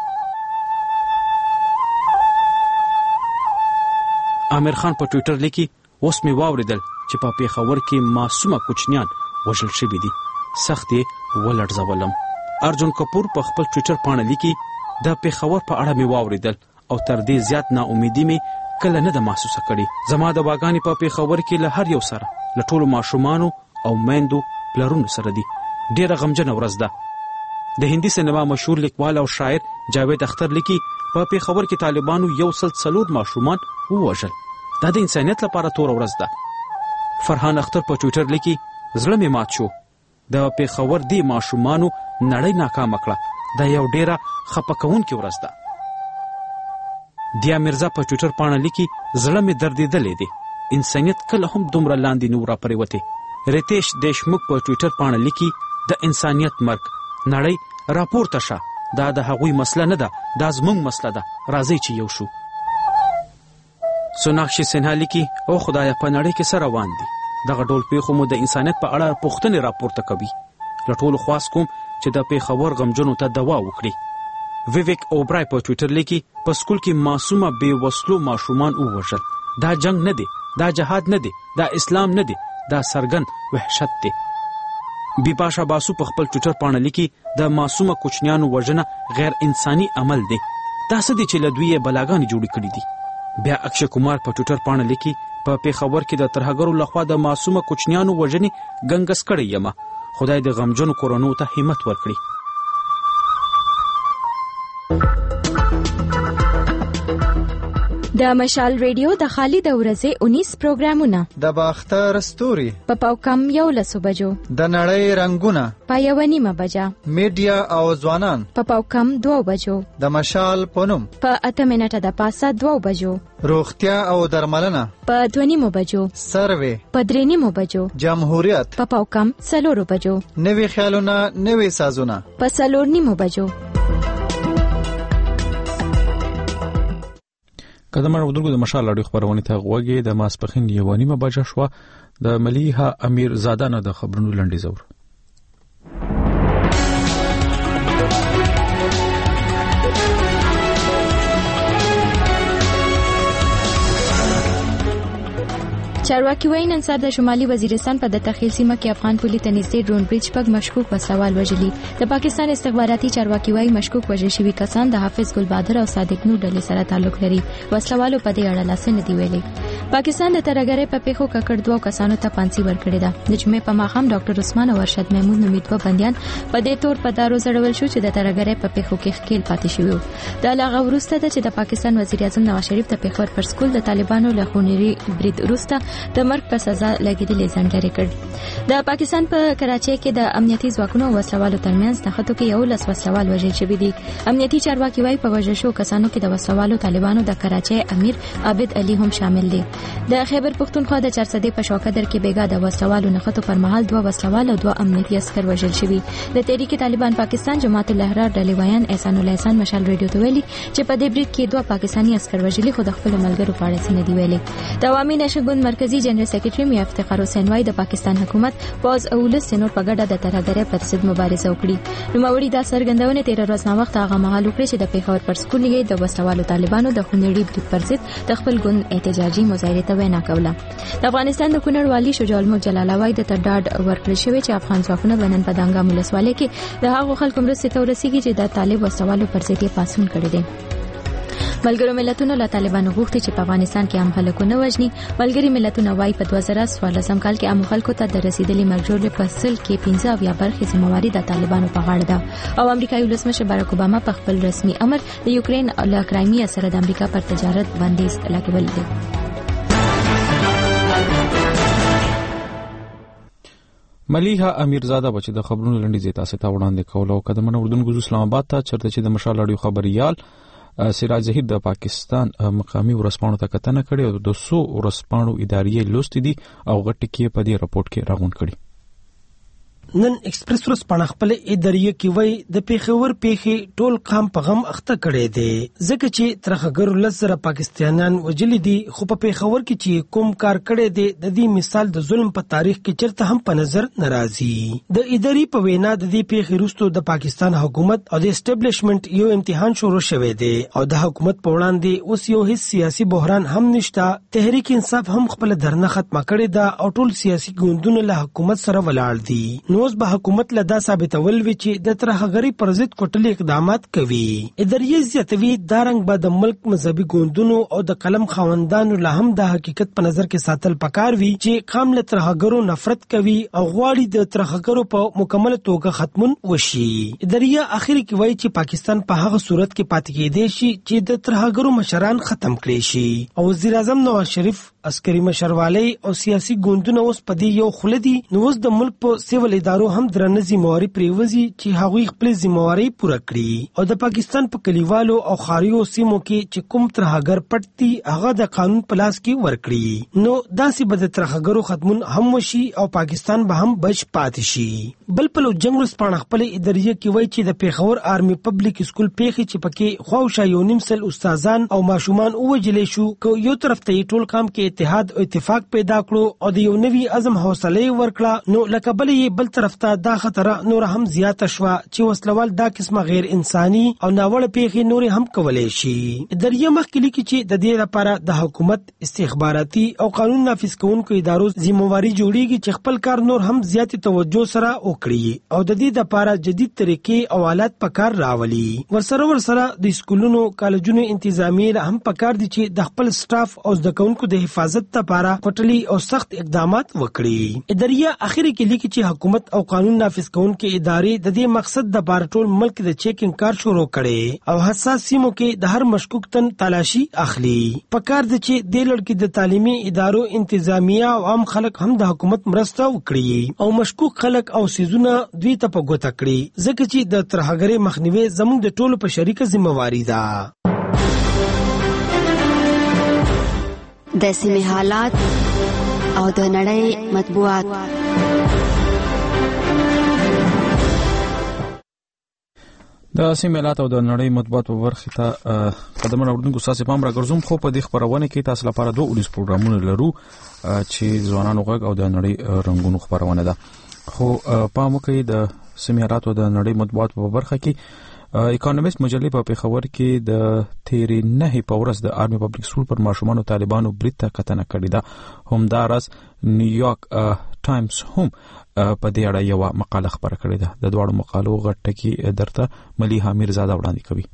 عامر خان په ټوئیټر لیکي اوس مې واوریدل چې په پیښور کې معصومه کوچنیان وژل شوي دي، سخت یې ولړزولم. ارجن کپور په خپل ټوئیټر پاڼه لیکي د پیښور په اړه مې واوریدل او تر دې زیات ناامیدي مې کله نه ده محسوسه کړې. زما د واګانې په پیښور کې له هر یو سره له ټولو ماشومانو او میندو پلرونو سره دي. ډیره غمجنه ورځ ده. د هندي سینما مشهور لیکوال او شاعر جاوید اختر لیکي په پیښور کې طالبانو 140 ماشومان ووژل. دا د انسانیت لپاره تور ورځ ده. فرحان اختر په ټوئیټر لیکي زړه مې مات شو، د پیښور دی ماشومانو نړۍ ناکام کړه، دا یو ډیره خپه کوونکې ورځ ده. دیا مرزا په ټوئیټر پاڼه لیکي زړه مې دردېدلی دی، انسانیت کله هم دومره لاندې نه راپریوتی. ریتیش دیشموک په ټوئیټر پاڼه لیکي د انسانیت مرګ، نړۍ راپورته شه، دا د هغوی مسله نه ده، دا زموږ مسله ده، راځئ چې یو شو. سوناکشي سنها لیکي او خدایا په نړۍ کې څه روان دي، دغه ډول پیښو مو د انسانیت په اړه پوښتنې راپورته کوي. له ټولو خواست کوم چې د پیښور غمجنو ته دوا وکړي. ویویک اوبرای په ټوئیټر لیکي په سکول کې معصومه بې وسلو ماشومان ووژل، دا جنگ نه دی، دا جهاد نه دی، دا اسلام نه دی، دا سرګن وحشت دی. بیپاشا باسو په خپل ټوئیټر پاڼه لیکي د معصومه کوچنیانو وژنه غیر انساني عمل دی، دا څه دی چې له دوی یې بلاګانې جوړې کړې دي. بیا اکشي کمار په ټوئیټر پاڼه لیکي په پیښور کې د ترهګرو لخوا د معصومه کوچنیانو وژنې ګنګس کړی یم، خدای د غمجنو کورونو ته همت ورکړي. د مشال ریډیو د خالي د ورځې 19 پروګرامونه د باختر ستوري په پاوکم 11 بجو، د نړۍ رنگونه په 1:30 بجه، میډیا او ځوانان په پاوکم 2 بجو، د مشال پونم په 8 منټه د پاسه 2 بجو، روغتیا او درملنه په 2:30 بجو، سروې په 3:30 بجو، جمهوریت په پاوکم 4 بجو، نوي خیالونه نوي سازونه په 4:30 بجو. قدمه ودرګو د مشال اړیخ خبرونه ته غوږی د ماسپخین 1:30 بجې شو د ملیحه امیر زاده نه د خبرونو لنډی زور. چارواکي وايي نن سهار د شمالي وزیرستان په د تخیل سیمه کې افغان پولیس ته نږدې ډرون بریج پک مشکوک وسوال وژلي. د پاکستان استخباراتي چارواکي وايي مشکوک وژل شوي کسان د حافظ ګل بادر او صادق نور ډلې سره تعلق لري. وسلوالو په دې اړه لاس نه دی ویلي. پاکستان د ترګرې په پیښو ککړ دوه کسانو ته پانسي ورکړی ده. د جمعې په ماښام ډاکټر عثمان او ارشد محمود نومې دوه بنديان په دې تور په دارو زړول شو چې د ترګرې په پیښو کې ښکیل پاتې شوی. دا لاغه وروسته ده چې د پاکستان وزیر اعظم نواز شریف د پیښور پر سکول د طالبانو له خونړي برید وروسته د مرګ په سزا لګیدلې ځنډري کړ. د پاکستان په کراچۍ کې د امنیتي ځواکونو او وسلوالو ترمنځ د خطو کې 11 وسلوال وژل شوي دي. امنیتي چارواکي وايي په وژل شو کسانو کې د وسلوالو طالبانو د کراچۍ امیر عابد علي هم شامل دي. د خیبر پختونخوا د چارسدې په شوکدر کې بیګا د وسلوالو نخښتو پر مهال 2 وسلوال او 2 امنیتي عسكر وژل شوي. د تحریک طالبان پاکستان جماعت الاحرار ډلې وایان احسان الله احسان مشال ریډیو ته ویلي چې په دې برید کې 2 پاکستاني عسكر وژلي خو د خپل ملګرو په اړه څه نه دی ویلي. د عوامي نشګوند مرکزی جنرال سیکریټری میا افتخار حسین وايي د پاکستان حکومت پوز او ولس نور په ګډه د ترګرې پر ضد مبارزه وکړي. نوموړي دا څرګندونه 13 ورځې وخت هغه مهال وکړي چې د پیښور پر سکول کې د وسلوالو طالبانو د خونړي برید پر ضد د خپل ګوند احتجاجي مظاهره ته وینا کوله. د افغانستان د کونړ والي شجاع الملک جلال وای د تډاډ ورکړی شوی چې افغان ځواکونه بنن په دانګام ولسوالۍ کې د هغو خلکو مرستې ته ورسیږي چې د طالب وسوالو پر ضد پاسون کړی دي. ملګرو ملتونو له طالبانو غوښتي چې په افغانستان کې عام خلکو نه وژني. ملګری ملتونه وايي په 2014 کال کې عام خلکو ته د رسیدلي مرګ په سل کې 15 برخې ذمہواری د طالبانو په غاړه ده. او امریکایي ولسمشر باراک اوباما په خپل رسمي امر د یوکرين له کرایمیا سره د امریکا پر تجارت بندیز لګول دي. ملیحه امیرزاده بچ د خبرونو لنډی زیاته ته وړاندې کول او قدمونه اردن ګوزو اسلام آباد ته چرته چې د مشال اړیو خبريال سراج ظهیر د پاکستان مقامی ورسپانو ته کتنه کړې او د 100 ورسپانو ادارې لوستې دي او غټ کې په دې راپورټ کې راغون کړي. نن ایکسپریس ورسپانه خپل ادارې کې وای د پیښور پیښې ټول قام په غم اخته کړي دي ځکه چې ترخګر لسره پاکستانیان وجلي دي خو په پیښور کې چې کوم کار کړي دي د دې مثال د ظلم په تاریخ کې چرته هم په نظر ناراضي. د ادارې په وینا د دې پیښې وروسته د پاکستان حکومت او د اسټابلیشمنت یو امتحان شروع شوه دی او د حکومت په وړاندې اوس یو هیڅ سیاسي بحران هم نشته. تحریک انصاف هم خپل درنه ختمه کړې ده او ټول سیاسي ګوندونه له حکومت سره ولاړ دي. نو به حکومت له دا ثابتول وی چې د ترهګری پر ضد کوټلي اقدامات کوي. ادارې زیاتوي دا رنګ به د ملک مذهبي ګوندونو او د قلم خاوندانو له هم د حقیقت په نظر کې ساتل پکار وی چې قام له ترهګرو نفرت کوي او غواړي د ترهګرو په مکمل توګه ختمون وشي. ادارې اخر کې وایي چې پاکستان په هغه صورت کې پاتې کېدی شي چې د ترهګرو مشران ختم کړي شي او وزیر اعظم نواز شریف عسکري مشروالی او سیاسي ګوندونه اوس په دې یو خلدي نو اوس د ملک په سیول ادارو هم درنه ذمہواری پریوزي چې هغوی خپل ذمہواری پوره کړي او د پاکستان په کلیوالو او خاریو سیمو کې چې کوم ترهګر پټتي هغه د قانون په لاس کې ورکړي نو داسې به د ترهګرو ختمون هم وشي او پاکستان به هم بچ پاتې شي. بل په جنگ ورسپانه خپل ادارې کې وایي چې د پیښور آرمي پبلک سکول پیښې چې پکې خواوشا یو نیم سل استادان او ماشومان وژلې شو کو یو طرف ته ټول کام کې اتحاد او اتفاق پیدا کړو او د یو نوي عزم حوصله ورکړه نو لکه بل یې بل طرف ته دا خطر نور هم زیاته شو چې وسلوال دا قسمه غیر انساني او ناوړ پیښې نور هم کولای شي. ادارې مخکې لیکي چې د دې لپاره د حکومت استخباراتي او قانون نافذ کوونکو ادارو ذمہواری جوړیږي چې خپل کار نور هم زیاتې توجه سره وکړي او د دې لپاره جدید طریقې او آلات پکار راولي. ورسره د سکولونو کالجونو انتظامیه هم پکار دي چې د خپل سټاف او زدهکونکو د حفاظت لپاره کوټلي او سخت اقدامات وکړي. ادارې اخر کې لیکي چې حکومت او قانون نافذ کوونکو ادارې د دې مقصد د بار ټول ملک د چیکینګ کار شروع کړي او حساس سیمو کې د هر مشکوک تن تلاشي اخلي. پکار دي چې د لړکی د تعلیمي ادارو انتظامیه او عام خلک هم د حکومت مرسته وکړي او مشکوک خلک او سيزونه دوی ته په ګوته کړي ځکه چې د ترهګرۍ مخنیوي زموږ د ټولو په شریکه ذمہواری ده. د سیمې حالات او د نړۍ مطبوعات. د سیملات او د نړۍ مطبوعات په برخه ته قدمونه وړاندې اساسي پام راګرځوم. خو په دې خبرونه کې تاسو لپاره دوه اولیس پروګرامونه لرو چې ځوانانو غږ او د نړۍ رنگونو خبرونه ده. خو پام وکړئ د سیملات او د نړۍ مطبوعات په برخه کې اکانومیست مجلې په پیښور کې د تیرې 9 په ورځ د آرمي پبلک سکول پر ماشومانو طالبانو برید ته کتنه کړې ده. همدارس نیویارک ټایمز هم په دې اړه یو مقاله خبره کړې ده. د دوه مقالو غټه کې درته ملیحه امیرزاده وړاندې کوي.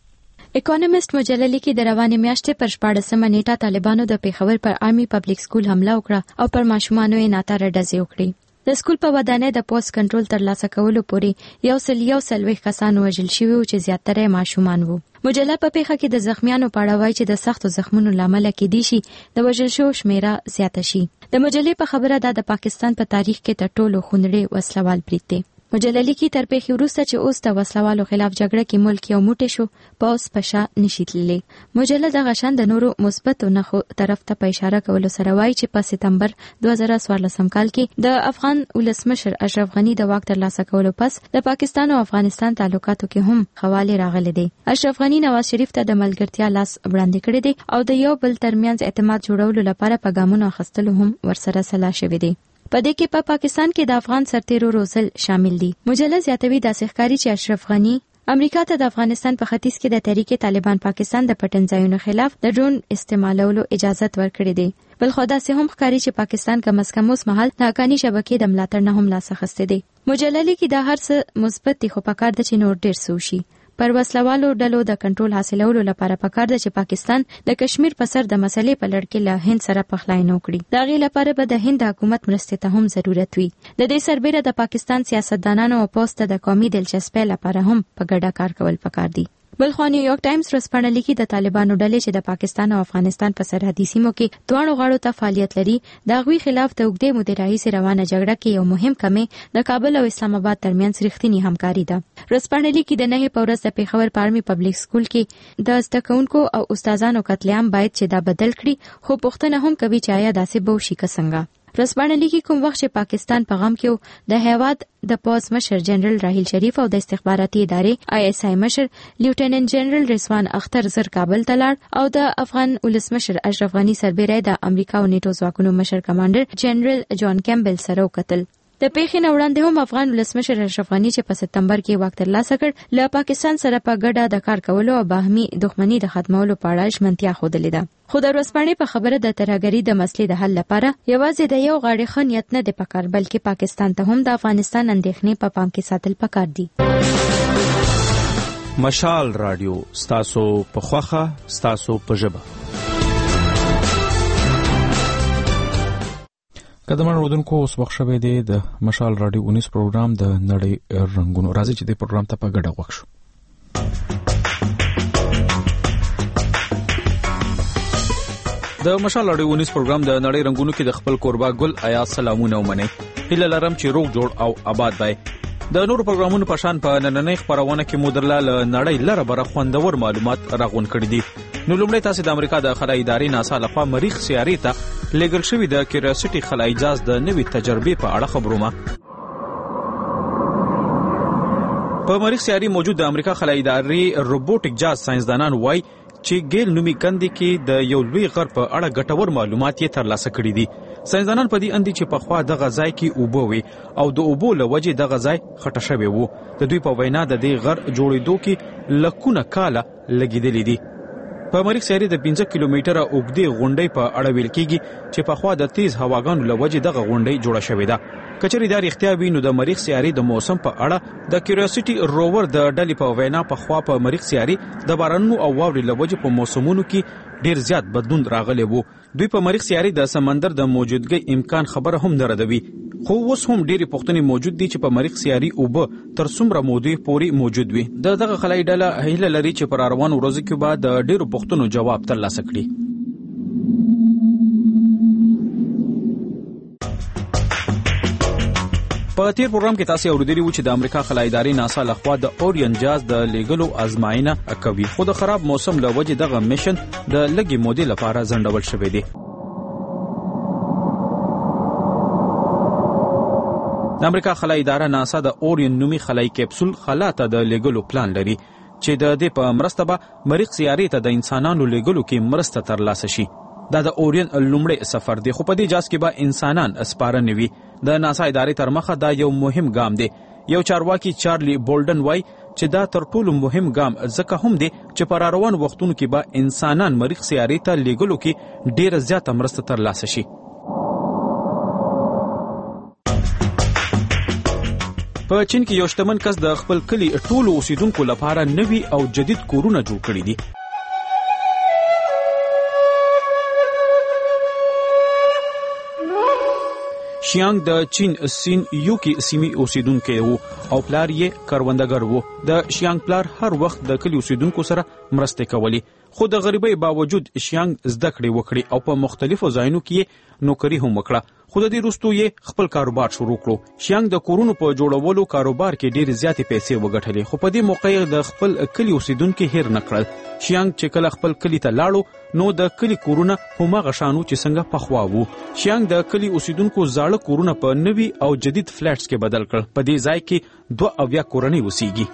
اکانومیست مجله لیکي د روانې میاشتې پر 14 نیټه طالبانو د پیښور پر آرمي پبلک سکول حمله وکړه او پر ماشومانو یې ناتاره ډزې وکړې. د سکول په ودانۍ د پوس کنټرول ترلاسه کولو پورې 140 کسان وژل شوي او چې زیاتره ماشومان وو. مجله په پیښه کې د زخمیانو په اړه وایي چې د سختو زخمونو لامل کېدی شي د وژل شوو شمیره زیاته شي. د مجلې په خبره د پاکستان په تاریخ کې تر ټولو خونړی وسلوال برید دی. مجله لیکي تر پیښې وروسته چې اوس د وسلوالو خلاف جګړه کې ملک یو موټی شو په اوس پشا نشي تللی. مجله د غشن د نورو مثبتو نښو طرف ته په اشاره کولو سره وایي چې په سپتمبر 2014 کال کې د افغان ولسمشر اشرف غنی د واک ترلاسه کولو پس د پاکستان او افغانستان تعلقاتو کې هم خواله راغلي دي. اشرف غنی نواز شریف ته د ملګرتیا لاس وړاندې کړی دی او د یو بل ترمنځ اعتماد جوړولو لپاره په ګامونو اخیستلو هم ورسره سلا شوی دی. په دې کې په پاکستان کې د افغان سرتیرو روزل شامل دي. مجله زیاتوي د ښکاری چې اشرف غنی امریکا ته د افغانستان په ختیځ کې د تحریک طالبان پاکستان د پټن ځایونو خلاف د ډرون استعمالولو اجازه ورکړې ده. بل خو داسې هم ښکاری چې پاکستان کم از کم اوس مهال د حقانی شبکې د ملاتړ نه هم لاس اخیستی دی. مجله لیکي دا هر څه مثبت دي خو پکار د چې نور ډیر سوشي. پر وسلوالو ډلو د کنټرول حاصلولو لپاره پکار ده چې پاکستان د کشمیر په سر د مسلې په لړ کې له هند سره پخلاینه وکړي. دا غي لپاره به د هند حکومت مرستې ته هم ضرورت وي. د دې سربېره د پاکستان سیاستدانانو او پوسټ د قومي دلچسپۍ لپاره هم په ګډه کار کول پکار دي. بل خو نیویارک ټایمز ورځپاڼه لیکي د طالبانو ډلې چې د پاکستان او افغانستان په سرحدي سیمو کې دواړو غاړو ته فعالیت لري د هغوی خلاف د اوږدې مودې راهیسې روانه جګړه کې یو مهم کمی د کابل او اسلام آباد ترمنځ رښتینی همکاري ده. ورځپاڼه لیکي د 9 په ورځ د پیښور په آرمي پبلک سکول کې د زده کوونکو او استادانو قتل عام باید چې دا بدل کړي خو پوښتنه هم کوي چې آیا داسې به وشي که څنګه. ورځپاڼه لیکي کوم وخت چې پاکستان په غم کې د هیواد د پوز مشر جنرال راحیل شریف او د استخباراتي ادارې ISI مشر لیوټیننټ جنرال رضوان اختر زر کابل ته لاړ او د افغان ولسمشر اشرف غنی سربېره د امریکا او نیټو ځواکونو مشر کمانډر جنرال جان کیمبل سره وکتل. د پیښې نه وړاندې هم افغان ولسمشر اشرف غنی چې په سپتمبر کې واک ترلاسه کړ له پاکستان سره په ګډه د کار کولو او باهمي دښمنۍ د ختمولو په اړه ژمنتیا ښودلې ده. خو د ورځپاڼې په خبره د ترهګرۍ د مسلې د حل لپاره یوازې د یو غاړې ښه نیت نه دی پکار بلکې پاکستان ته هم د افغانستان اندېښنې په پام کې ساتل پکار دي. مشال رادیو ستاسو په خوخه ستاسو په ژبه. قدمن رودونکو اوس وخت شوی دی د مشال رادیو 19 پروګرام د نړۍ رنگونو. راځي چې د پروګرام ته په ګډه وښو. د مشال رادیو 19 پروګرام د نړۍ رنگونو کې د خپل قربا ګل آیا سلامونه ومنه. هله لرم چې روغ جوړ او آباد وای. د نور پروګرامونو په شان په نننۍ خبرونه کې مودرلال نړۍ لره بر خوندور معلومات راغون کړي دي. نو لومړی تاسو د امریکا د خلای ادارې ناسا لخوا مریخ سیارې ته لګل شوی د کیوریوسټي خلای جهاز د نوې تجربې په اړه خبرومه. په مریخ سیارې موجود د امریکا خلای ادارې روبوټیک جهاز ساينسدانان وایي چې ګیل نومي کندې کې د یو لوی غر په اړه ګټور معلومات یې ترلاسه کړي دي. ساينسدانان په دې اندي چې په خوا د غځای کې اوبه وي او د اوبو له وجې د غځای خټه شوی وو. د دوی په وینا د دې غر جوړېدو کې لکونه کاله لګیدلې دي. په مریخ سیارې د 15 کیلومتره اوږدې غونډۍ په اړه ویل کېږي چې په خوا د تیز هواګانو له وجې دغه غونډۍ جوړه شوې ده. کچېرې دا رښتیا وي نو د مریخ سیارې د موسم په اړه د کیوریوسټي روور د ډلې په وینا په خوا په مریخ سیارې د بارانونو او واورې له وجې په موسمونو کې ډیر زیات بدلون راغلی وو. دوی په مریخ سیارې د سمندر د موجودګۍ امکان خبره هم نه ردوي. خو اوس هم ډېری پوښتنې موجود دي چې په مریخ سیارې اوبه تر څومره مودې پورې موجود وي. دغه خلای ډله هیله لري چې پر روانو ورځو کې به د ډېرو پوښتنو جواب ترلاسه کړي. په تیر پروګرام کې تاسو اوریدلی و چې د امریکا خلای ادارې ناسا لخوا د اورین جهاز د لیګلو ازمایښت کوي. خو د خراب موسم له وجې دغه میشن د لږې مودې لپاره ځنډول شوی دی. د امریکا خلای اداره ناسا د اورین نومي خلای کپسول خلا ته د لګلو پلان لري چې د دې په مرسته به مریخ سیارې ته د انسانانو لګلو کې مرسته ترلاسه شي. دا د اورین لومړی سفر دی خو په دې جاز کې به انسانان سپارنه وي. د ناسا ادارې تر مخه دا یو مهم ګام دی. یو چارواکي چارلی بولډن وای چې دا تر ټولو مهم ګام ځکه هم دی چې په راروان وختونو کې به انسانان مریخ سیارې ته لګلو کې ډیره زیاته مرسته ترلاسه شي. په چین کې یو شتمن کس د خپل کلی ټولو اوسیدونکو لپاره نوي او جدید کورونه جوړ کړي دي. شیانګ د چین سین یوکی سیمې اوسیدونکی وو او پلار یې کروندګر وو. د شیانګ پلار هر وخت د کلی اوسیدونکو سره مرسته کوي خو د غریبۍ باوجود شیانګ زده کړې وکړي او په مختلفو ځایونو کې نوکری هم وکړه. خو د دې وروسته یې خپل کاروبار شروع کړو. شیانګ د کورونو په جوړولو کاروبار کې ډېرې زیاتې پیسې وګټلې خو په دې موقع یې د خپل کلی اوسیدونکو هیر نه کړل. شیانګ چې کله خپل کلی ته لاړو نو د کلی کورونه هماغه شانو چې څنګه پخوا وو. شیانګ د کلی اوسیدونکو زاړه کورونه په نوي او جدید فلیټس کې بدل کړل. په دې ځای کې 2 کورنۍ اوسېږي.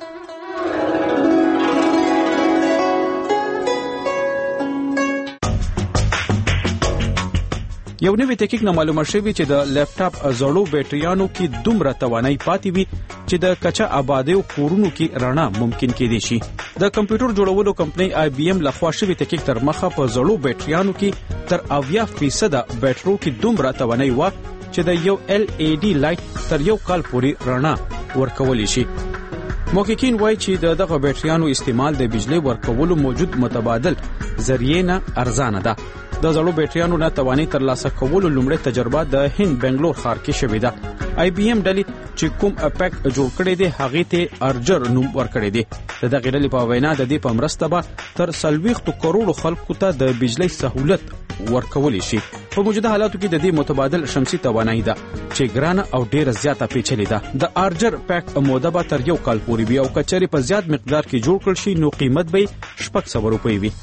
یو نوی تحقیق نه معلومه شوی چې د لیپټاپ زړو بیټریانو کې دومره توانایي پاتې وي چې د کچا آبادیو کورونو کې رڼا ممکن کېدی شي. د کمپیوټر جوړولو کمپنۍ IBM لخوا شوی تحقیق تر مخه په زړو بیټریانو کې تر 80% بیټرو کې دومره توانایي و چې د یو LED لایټ تر 1 کال پورې رڼا ورکولی شي. محققین وایي چې دغه بیټریانو استعمال د بجلی ورکولو موجود متبادل ذریعې نه ارزانه ده. د زړو بیټریانو نه توانایي ترلاسه کولو لومړی تجربه د هند بنگلور ښار کې شوې ده. IBM ډلې چې کوم اپیک جوړ کړی دی هغې ته ارجر نوم ورکړی دی. د دغې ډلې په وینا د دې په مرسته به تر 40 کروڑو خلکو ته د بجلی سهولت ورکولی شي. په موجوده حالاتو کې د دې متبادل شمسي توانایي ده چې ګرانه او ډیره زیاته پیچلې ده. د ارجر پیک موده به تر 1 کال پورې وي او کچرې په زیات مقدار کې جوړ کړل شي نو قیمت به 600 روپۍ وي.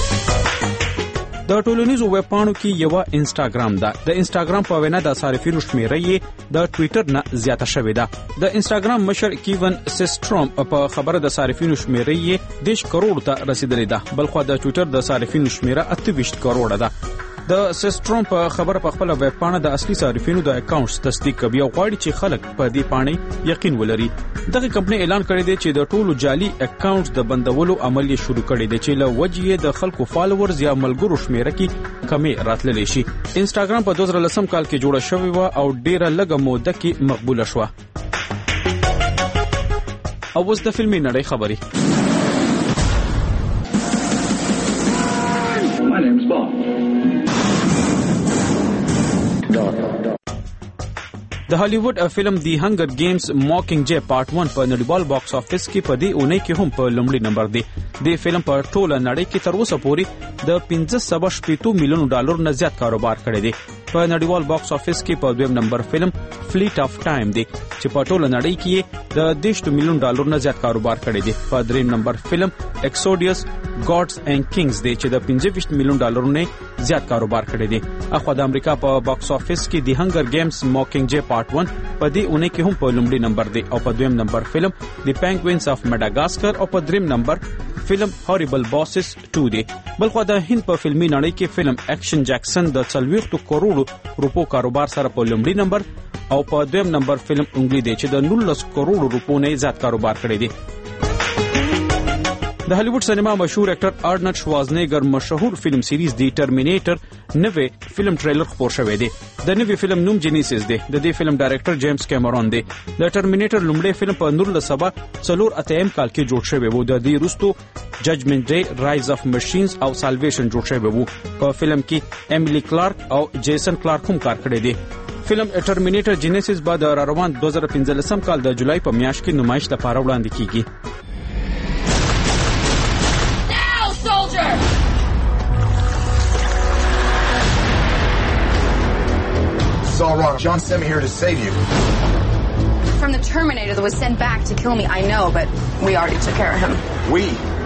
د ټولنیزو ویب پاڼو کې یو انسټاګرام ده. د انسټاګرام په وینا د صارفینو شمیره یې د ټویټر نه زیاته شوې ده. د انسټاګرام مشر کیون سیسټروم په خبره د صارفینو شمیره یې 10 کروڑ ته رسیدلې ده. بلخو د ټویټر د صارفینو شمیره 28 کروڑ ده. د سیسټروم په خبره په خپل ویب پاڼه د اصلي صارفینو د اکاونټس تصدیق کوي او غواړي چې خلک په دې پاڼې یقین ولري. دغه کمپنۍ اعلان کړی دی چې د ټولو جعلي اکاونټس د بندولو عمل یې شروع کړی دی چې له وجې د خلکو فالوورز یا ملګرو شمیره کې کمې راتللی شي. انسټاګرام په 2010 کال کې جوړه شوې و او ډیره لږه موده کې مقبوله شوه. او اوس د فلمي نړۍ خبرې. د هالیوډ فلم دی هنگر گیمز ماکینګ جے پارت 1 په نړیوال باکس افیس کې په دې اونۍ کې هم په لومړي نمبر دی. د فلم په ټوله نړۍ کې تر اوسه پورې د 570 میلیون ډالر نه زیات کاروبار کړی دی. په نړیوال باکس افیس کې په دویم نمبر فلم فلیټ اف ټایم دی چې په ټوله نړۍ کې د 10 میلیون ډالر نه زیات کاروبار کړی دی. په دریم نمبر فلم ایکسوډیوس گاډز اینڈ کینګز دی چې د 25 میلیون ډالر نه زیات کاروبار کړی دی. اخو د امریکا په باکس افیس کې دی هنگر گیمز ماکینګ جے پارت 1 په دې اونۍ کې هم په لومړي نمبر دی او په دویم نمبر فلم دی پینګوینز اف مډاګاسکر او په دریم نمبر فلم هوریبل باسز 2 دی. بلخو د هند په فلمي نړۍ کې فلم اکشن جیکسن د 40 کروڑو روپو کاروبار سره په لومړي نمبر او په دویم نمبر فلم انګلی دی چې د 19 کروڑو روپو نه زیات کاروبار کړی دی. د هالیوډ سینما مشهور اکټر ارنولډ شوازنیګر مشهور فلم سیریز دی ټرمینیټر نوې فلم ټریلر خپور شوی دی. د نوې فلم نوم جینیسیس دی. د دې فلم ډایرکټر جیمز کیمرون دی. د ټرمینیټر لومړی فلم په 1984 کال کې جوړ شوی و. د دې وروسته ججمنټ ډے، رایز اف ماشینز او سالویشن جوړ شوی و. په فلم کې ایملی کلارک او جیسن کلارک هم کار کړی دی. فلم ټرمینیټر جینیسیس بعد را روان 2015 کال د جولای په میاشت کې نمایش لپاره وړاندې کیږي. It's all wrong. John sent me here to save you. From the Terminator that was sent back to kill me, I know, but we already took care of him. We?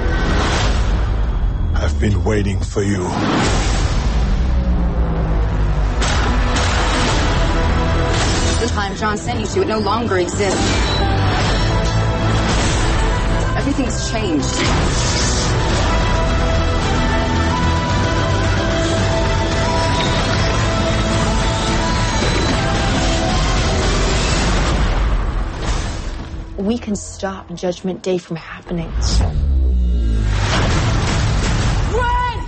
I've been waiting for you. The time John sent you to, it no longer exists. Everything's changed. We can stop Judgment Day from happening. Run!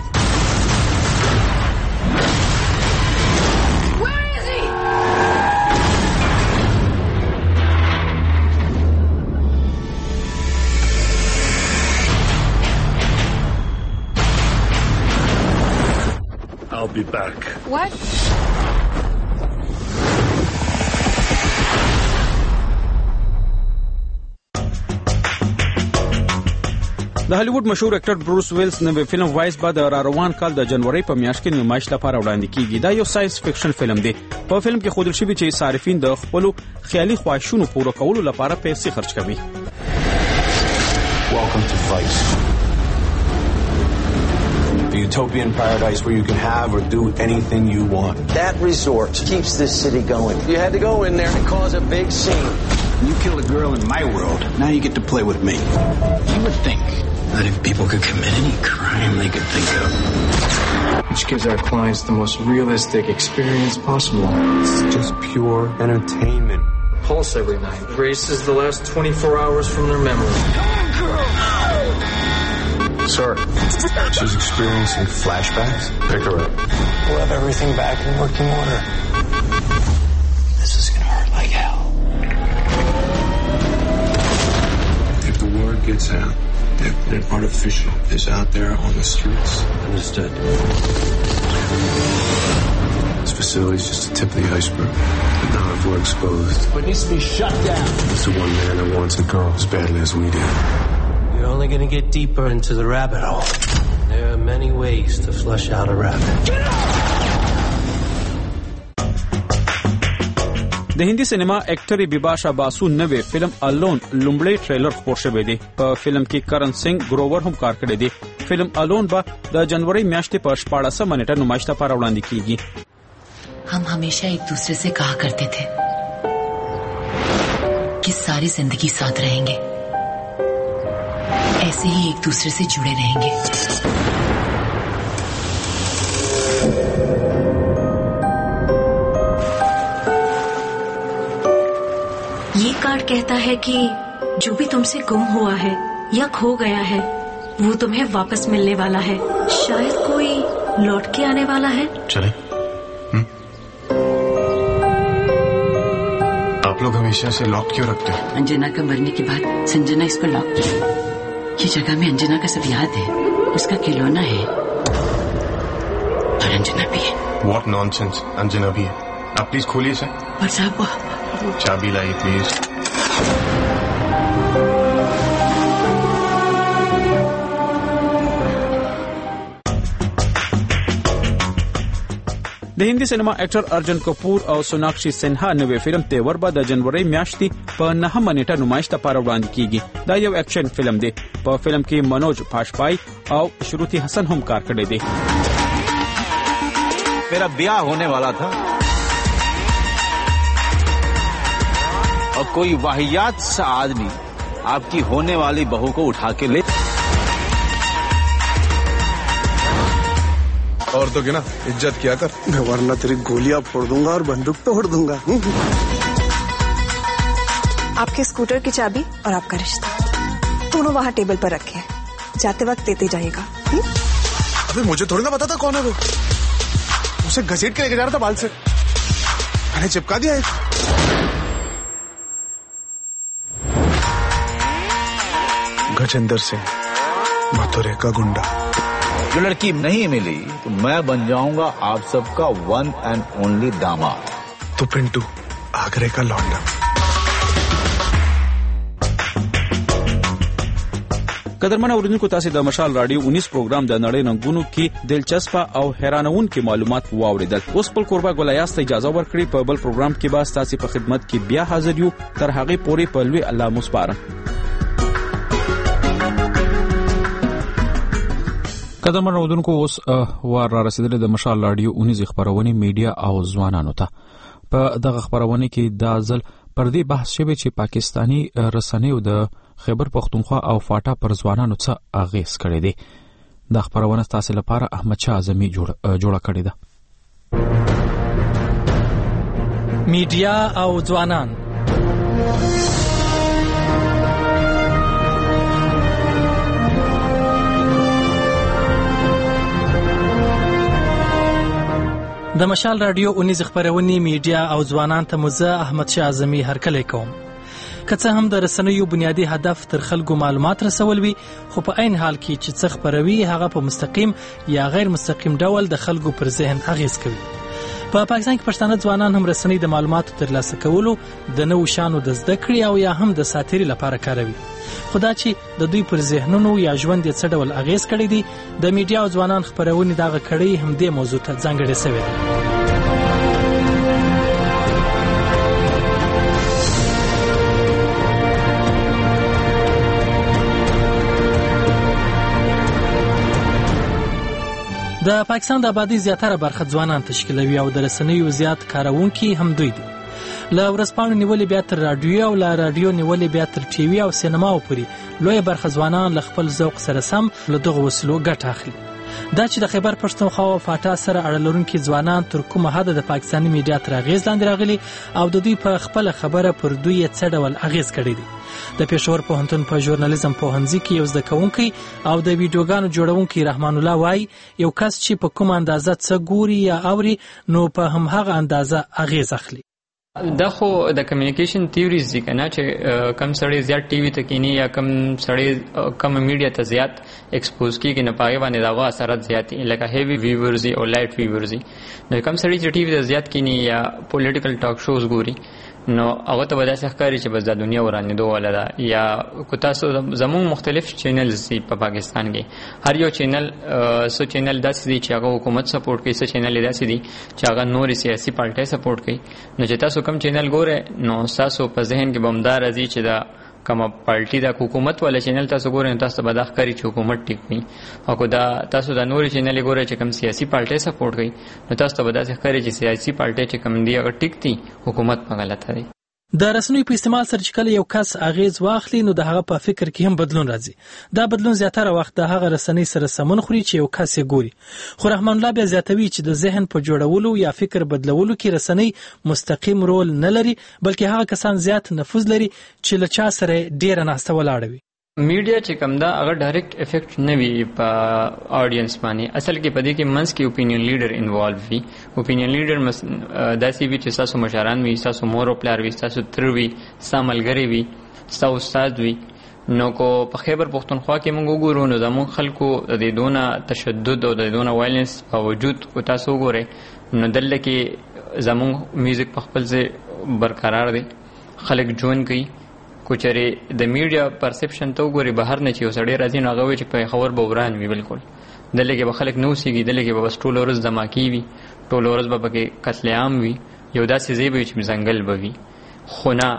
Where is he? I'll be back. What? د هالیوډ مشهور اکټر بروس ویلز نوې فلم وایس به د روان کال د جنوري په میاشت کې نمایش لپاره وړاندې کیږي. دا یو ساينس فکشن فلم دی. په فلم کې ښودل شوی چې صارفین د خپل خیالي خواهشونو پوره کولو لپاره پیسې خرج کوي. Welcome to Vice. The utopian paradise where you can have or do anything you want. That resort keeps this city going. You had to go in there and cause a big scene. You killed a girl in my world. Now you get to play with me. You would think that if people could commit any crime they could think of, which gives our clients the most realistic experience possible. It's just pure entertainment. Pulse every night. Erases the last 24 hours from their memory. Sir, she's experiencing flashbacks. Pick her up. we'll have everything back in working order. This is gonna hurt like hell. If the word gets out that an artificial is out there on the streets. Understood. This facility is just the tip of the iceberg. But now if we're exposed, It needs to be shut down. it's the one man that wants a girl as badly as we do. You're only gonna get deeper into the rabbit hole. There are many ways to flush out a rabbit. د هندي سینما اکټر بباشا باسو نوې فلم الون لومړی ټریلر خپور شوی دی. په فلم کې کرن سنگ گروور هم کار کړی دی. فلم الون به د جنوري میاشتې په 14 منټه نمایش لپاره وړاندې کیږي. हम हमेशा एक दूसरे से कहा करते थे कि सारी जिंदगी साथ रहेंगे, ऐसे ही एक दूसरे से जुड़े रहेंगे. ये कार्ड कहता है कि जो भी तुमसे गुम हुआ है या खो गया है वो तुम्हें वापस मिलने वाला है. शायद कोई लौट के आने वाला है. चले आप लोग हमेशा से लॉक क्यों रखते हैं? अंजना का मरने के बाद संजना इस पर लॉक की. ये जगह में अंजना का सब याद है, उसका खिलौना है और अंजना भी है. What nonsense! अंजना भी है. आप प्लीज खोलिए इसे. और साहब चाबी लाइए प्लीज. د هندي سینما اکټر ارجن کپور او سوناکشي سنها نوې فلم تیور به د جنوري میاشتې په 9 منټه نمایش لپاره وړاندې کیږي. دا یو اکشن فلم دی. په فلم کې منوج پاشپای او شروتی حسن هم کار کړی دی. मेरा ब्याह होने वाला था और कोई वाहियात सा आदमी आपकी होने वाली बहू को उठा के ले. और तो क्या ना इज्जत किया कर, वरना तेरी गोलियां फोड़ दूंगा और बंदूक तोड़ दूंगा. आपके स्कूटर की चाबी और आपका रिश्ता दोनों वहाँ टेबल पर रखे हैं. जाते वक्त देते जाइएगा. अबे मुझे थोड़ी ना पता था कौन है वो. उसे घसीट के लेके जा रहा था बाल से. मैंने चिपका दिया एक. गजेंद्र सिंह, मथुरे का गुंडा. जो लड़की नहीं मिली तो मैं बन जाऊंगा आप सबका वन एंड ओनली दामाद. तो पिंटू आगरे का लौंडा. قدرمن اوریدونکو تاسو د مشال رادیو 19 پروګرام د نړۍ رنگونو کې دلچسپ او حیرانونکي معلومات واوریدل. اوس په قربا ګلایاست اجازه ورکړي په بل پروګرام کې به تاسو په خدمت کې بیا حاضر یو. تر هغه پورې په لوی الله مسپارم. قدرمن اوریدونکو اوس وار را رسیدل د مشال رادیو 19 خبرونه میډیا او ځوانانو ته. په دغه خبرونه کې دا ځل پر دې بحث شوی چې پاکستانی رسنیو د خیبر پختونخوا او فاټا پر ځوانانو څه اغیز کړی دی. دا خبرونه تاسو لپاره احمد شاه اعظمي جوړه کړې ده. میډیا او ځوانان. د مشال رادیو اونیز خبرونې میډیا او ځوانان ته مزه احمد شاه اعظمي هرکلی کوم. که څه هم د رسنیو بنیادی هدف تر خلکو معلومات رسول وي، خو په عین حال کې چې څه خبروي هغه په مستقیم یا غیر مستقیم ډول د خلکو پر ذهن اغیز کوي. په پاکستان کې پښتانه ځوانان هم رسنۍ د معلوماتو ترلاسه کولو، د نوو شیانو د زده کړې او یا هم د ساتیري لپاره کاروي. خو دا چې د دوی پر ذهنونو یا ژوند یې څه ډول اغیز کړی دی، د میډیا او ځوانان خبرونې دغه کړۍ هم دې موضوع ته ځانګړې شوې ده. د پاکستان د آبادی زیاتره برخه ځوانان تشکیلوي او د رسنیو زیات کارونکي هم دوی دي. له ورځپاڼو نیولې بیا تر راډیو او له راډیو نیولې بیا تر ټي وي او سینماو پورې لویه برخه ځوانان له خپل ذوق سره سم له دغه وسلو ګټه اخلي. دا چې د خیبر پښتونخوا او فاټا سره اړه لرونکي ځوانان تر کومه حده د پاکستاني میډیا تر اغیز لاندې راغلي او د دوی په خپله خبره پر دوی څه ډول اغیز کړی دی. د پېښور پوهنتون په ژورنالیزم پوهنځي کې یو زده کوونکی او د ویډیوګانو جوړونکی رحمان الله وایي یو کس چې په کومه اندازه څه ګوري یا اوري نو په همهغه اندازه اغیز اخلي. دا خو د کمیونیکیشن تیوریز دي کنه چې کم سړی زیات ټي وي ته کینی یا کم سړی کم میډیا ته زیات ایکسپوز کیږي نه پای باندې دا اثرات زیات لکه هیوی ویورز او لایټ ویورز. نو کم سړی چې ټي وي ته زیات کینی یا پولیټیکل ټاک شوز ګوري نو هغه ته ودا ښکاري چې بس د دنیا ورانه دوه ولا یا کو تاسو زموږ مختلف چینلز دي په پاکستان کې. هر یو چینل سو چینل داسې دي چې هغه حکومت سپورټ کوي، سو چینل داسې دي چې هغه نور سیاسي پارټي سپورټ کوي. نو چې تاسو کوم چینل ګوره نو تاسو په ذهن کې بمدار راځي چې دا کومه پارټي د حکومت ولا چینل تاسو ګورئ تاسو به دا ښکاري چې حکومت ټیک وي، او کو دا تاسو د نوري چینل ګورئ چې کوم سیاسي پارټي سپورټ کوي نو تاسو به دا ښکاري چې سیاسي پارټي چې کوم دی هغه ټیک دي، حکومت په غلطه دی. د رسنیو په استعمال سره چې کله یو کس اغیز واخلي نو د هغه په فکر کې هم بدلون راځي. دا بدلون زیاتره وخت د هغه رسنۍ سره سمون خوري چې یو کس یې ګوري. خو رحمان الله بیا زیاتوي چې د ذهن په جوړولو یا فکر بدلولو کې رسنۍ مستقیم رول نه لري، بلکې هغه کسان زیات نفوذ لري چې له چا سره ډیره ناسته ولاړوي. میډیا چې کوم دا اگر ډایرکټ افیکټ نه وي په اډینس باندې، اصل کې پدې کې منځ کې اوپینین لیډر انوالو وي. اوپینین لیډر داسې وي چې تاسو مشران وي، تاسو مور او پلار وي، تاسو تر وي، تاسو ملګری وي، تاسو استاد وي. نو کو په خیبر پختونخوا کې موږ وګورو نو زموږ خلکو د دونه تشدد او د دونه وایلنس په وجود کو تاسو وګورئ نو دلته کې زموږ میوزیک په خپل ځای برقرار دی، خلک جوین کوي. کوچري د میډیا پرسپشن ته وګوري بهر نه چې وسړی راځي نو هغه وي چې په خبر به وران وي. بالکل دلته کې به خلک نو سیږي، دلته کې به بس ټول ورځ دماکي وي، ټول ورځ به پکې قتل عام وي، یو داسې ځای به چې ځنګل به وي. خو نه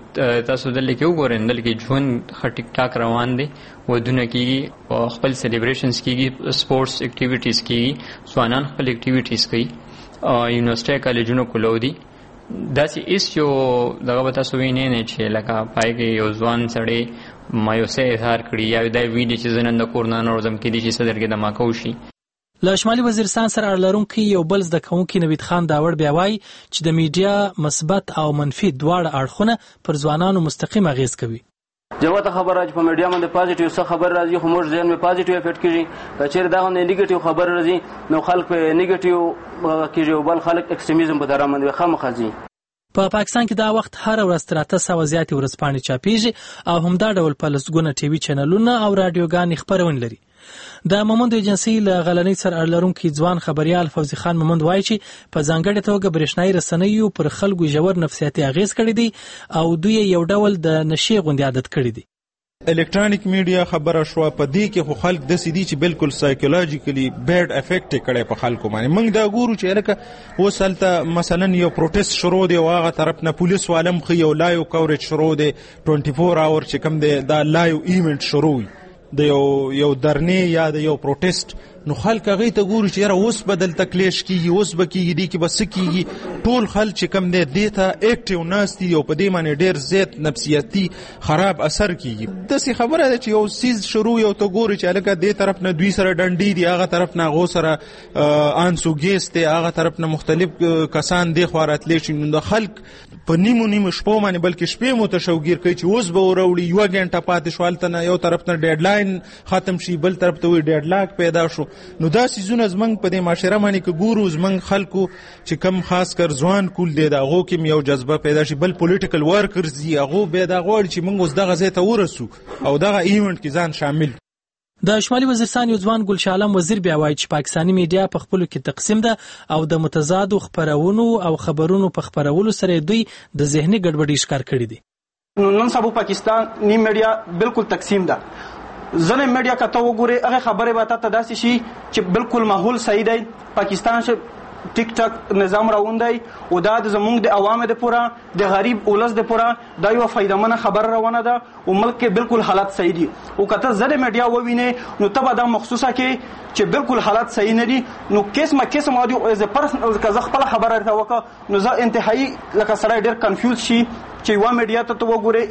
تاسو دلته کې وګورئ دلته کې ژوند ښه ټیک ټاک روان دی، ودونه کېږي او خپل سیلیبریشنز کېږي، سپورټس اکټیویټیز کېږي، ځوانان خپل اکټیویټیز کوي، یونیورسټي کالجونو کولو دي. داسې ایس یو دغه به تاسو وینئ نه چې لکه پای کې یو ځوان سړی مایوسۍ اظهار کړي یا دا ویډیو چې زه نن د کور نه نوځم کېدای شي صدر کې دماکه وشي. له شمالي وزیرستان سره اړه لرونکي یو بل زده کوونکی نوید خان داوړ بیا وایي چې د میډیا مثبت او منفي دواړه اړخونه پر ځوانانو مستقیم اغیز کوي. جوته خبر راځي په میډیا باندې پازیټیو څه خبر راځي خو موږ ځین په پازیټیو افیکټ کیږي، کچېر دا نه نیگیټیو خبر راځي نو خلک په نیگیټیو کیږي او بل خلک ایکستریمیزم په درا باندې خامخا ځي. په پاکستان کې دا وخت هر ورځ تر 800 زیاتې ورځپاڼې چاپیږي او همدا ډول په لسګونه ټي وي چینلونه او رادیوګانې خبرونه لري. د مومند ایجنسی له غلنۍ سره اړه لرونکي ځوان خبريال فوزي خان مومند وایي چې په ځانګړې توګه برېښنايي رسنیو پر خلکو ژور نفسیاتي اغیز کړی دی او دوی یو ډول د نشي غوندې عادت کړی دی. الکترونیک میډیا خبره شو په دې کې خو خلک د سې دي چې بالکل سایکولوژیکلی بیډ افیکټ کړي په خلکو باندې. موږ دا ګورو چې لکه وسلته مثلا یو پروتست شروع دی او هغه طرف نه پولیس والم خو یو لایو کوریج شروع دی 24 اور چې کوم دی دا لایو ایونت شروع د یو درنې یا د یو پروتست نو خلک هغه ته ګوري چې یاره اوس بدل تکلیش کیږي، اوس به کیږي، دی کې بس کیږي. ټول خلک چې کم دی دیتا اکټیو ناست دي او په دې باندې ډیر زیات نفسیاتي خراب اثر کیږي. داسې خبره ده چې یو سیز شروع یو ته ګوري چې هلکه دې طرف نه دوی سره ډنډې دي، هغه طرف نه هغو سره آنسو ګیس دی، هغه طرف نه مختلف کسان دې خوا راتلی شي. نو د خلک په نیمو شپو باندې بلکې شپې مو تشوګیر کوي چې اوس به وروړي، یوه ګنټه پاتې شو، هلته نه یو طرف نه ډیډلاین ختم شي، بل طرف ته وایي ډیډلاک پیدا شو. نو دا څیزونه زموږ په دې معاشره باندې که ګورو، زموږ خلکو چې کم خاص کر ځوان کول دی د هغو کې یو جذبه پیدا شي. بل پولیټیکل ورکرز دي، هغو بیا دا غواړي چې موږ اوس دغه ځای ته ورسو او دغه ایونټ کې ځان شامل. د شمالي وزیرستان یو ځوان ګلشاه عالم وزیر بیا وایي چې پاکستاني میډیا په خپلو کې تقسیم ده او د متضادو خبرونو او خبرونو په خبرولو سره دوی د ذهني ګډوډۍ ښکار کړي دي. نن سبا پاکستاني میډیا بالکل تقسیم ده. ځنې میډیا که ته وګورې هغه خبرې به تا ته داسې شي چې بالکل ماحول صحیح دی، پاکستان ټیک ټاک نظام روان دی او دا زموږ د عوامو د پوره د غریب اولس د پوره دا یو فایدمنه خبر روانه ده او ملک کې بالکل حالات صحیح دي. او که ته ځنې میډیا ووینې نو ته به دا محسوسه کې چې بالکل حالات صحیح نه دي. نو قسم اډیو از پرسنل که زه خپله خبره درته وکړه نو زه انتهایی لکه سړی ډېر کنفیوز شي چې یوه میډیا ته وګورې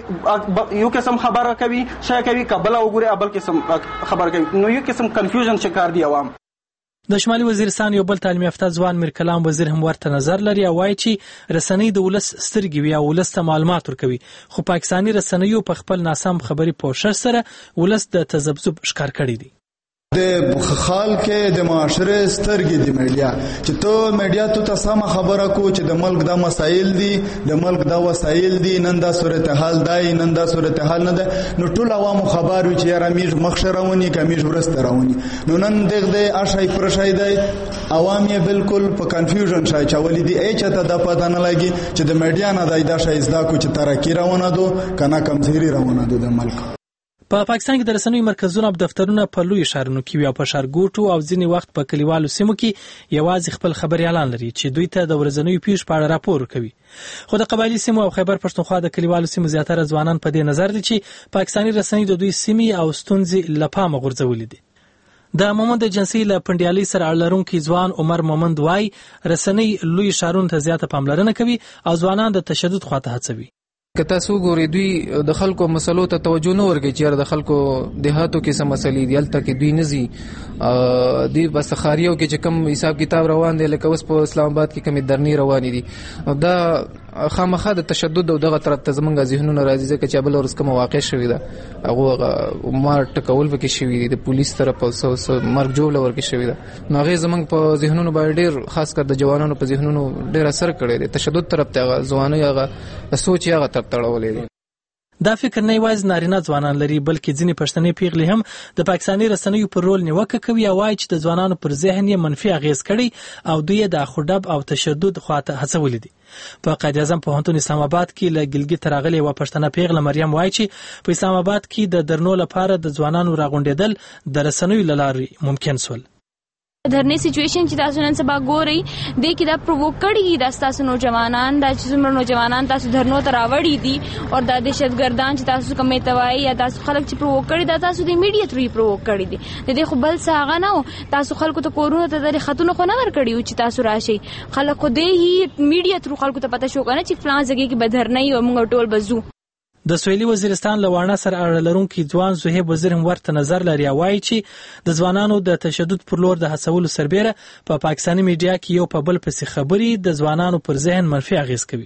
یو قسم خبره کوي شی کوي، که بله وګورې بل قسم خبره کوي. نو یو قسم کنفیوژن شکار دي عوام. د شمالي وزیرستان یو بل تعلیم یافته ځوان میر کلام وزیر هم ورته نظر لري او وایي چې رسنۍ د ولس سترګې وي او ولس ته معلومات ورکوي، خو پاکستاني رسنیو په خپل ناسم خبري پوښښ سره ولس د تذبذب ښکار کړی دی. د خلک د معاشره سترګې د میډیا چې ته میډیا ته سم خبره کو چې د ملک د مسایل دي، د ملک د وسایل دي، نن دا صورتحال دی، نن دا صورتحال نه ده، نو ټول عوامو خبر وي چې یاره میږ مخشه رواني که میږ ورسته رواني. نو نن دغه اشای پرشای دی عوام یې بالکل په کنفیوژن شای چولې دي. ای چاته د پته نه لګي چې د میډیا نه دا شای زده کو چې ترقی روانه دو کنه کمزوري روانه دو د ملک. په پاکستان کې د رسنیو مرکزونه او دفترونه په لوی ښارونو کې وي او په ښارګوټو او ځینې وخت په کلیوالو سیمو کې یوازې خپل خبري اعلان لري چې دوی ته د ورځنیو پیښو په اړه راپور کوي. خو د قبایلی سیمو او خیبر پښتونخوا د کلیوالو سیمو زیاتره ځوانان په دې نظر دي چې پاکستاني رسنۍ د دوی سیمې او ستونزې له پامه غورځولې دي. د مومند جنسي له پنډیالۍ سره اړه لرونکي ځوان عمر مومند وایي رسنۍ لوی ښارونو ته زیاته پاملرنه کوي او ځوانان د تشدد خواته هڅوي. که تاسو ګورئ دوی د خلکو مسلو ته توجه نه ورکوي چې د خلکو دیهاتو کې څه مسلې دي هلته کې دوی نه ځي. دوی بس ښاریو کې چې کوم حساب کتاب روان دی لکه اوس په اسلام آباد کې کومې درنې روانې دي دا خامخا د تشدد او دغه طرف ته زمونږ ذهنونه راځي ځکه چې بل ورځ کومه واقع شوې ده هغه مار ټکول پکې شوي دي د پولیس طرف او مرګ جوړه ورکې شوې ده. نو هغه زمونږ په ذهنونو باندې ډېر خاص کر د جوانانو په ذهنونو ډېر اثر کړی دی. تشدد طرف ته هغه ځواني هغه سوچ هغه طرف تړولې دي. دا فکر نه یوازې نارینه ځوانان لري بلکې ځینې پښتني پیغلې هم د پاکستاني رسنیو پر رول نیوکه کوي او وایي چې د ځوانانو پر ذهن یې منفي اغیز کړي او دوی د خودب او تشدد خواته هڅولې دي. په قائد اعظم پوهنتون اسلام آباد کې له ګلګت راغلي و پښتنه پیغله مریم وایي چې په اسلام آباد کې د درنو لپاره د ځوانانو راغونډېدل د رسنیو له لارې ممکن شول. धरने सिचुएशन چې تاسو نن سبا ګورئ د کې دا پرووک کړي د تاسو نوجوانان د څومره نوجوانان تاسو درنو ته راوړي دي او د دهشتګردان چې تاسو کومې توای یا تاسو خلک چې پرووک کړي دا تاسو د میډیا ترې پرووک کړي دي. د دې خو بل څه هغه نه تاسو خلکو ته کورونه ته د خطونه خو نه ورکړي چې تاسو راشي خلک خو دې میډیا تر خلکو ته پته شو کنه چې فلان ځای کې به درنې او موږ ټول بزو. د سویلي وزیرستان لوانه سره اړه لرونکي ځوان زهیب وزیر هم ورته نظر لري او وایي چې د ځوانانو د تشدد پر لور د هڅولو سربېره په پاکستاني میډیا کې یو په بل پسې خبري د ځوانانو پر ذهن منفي اغیز کوي.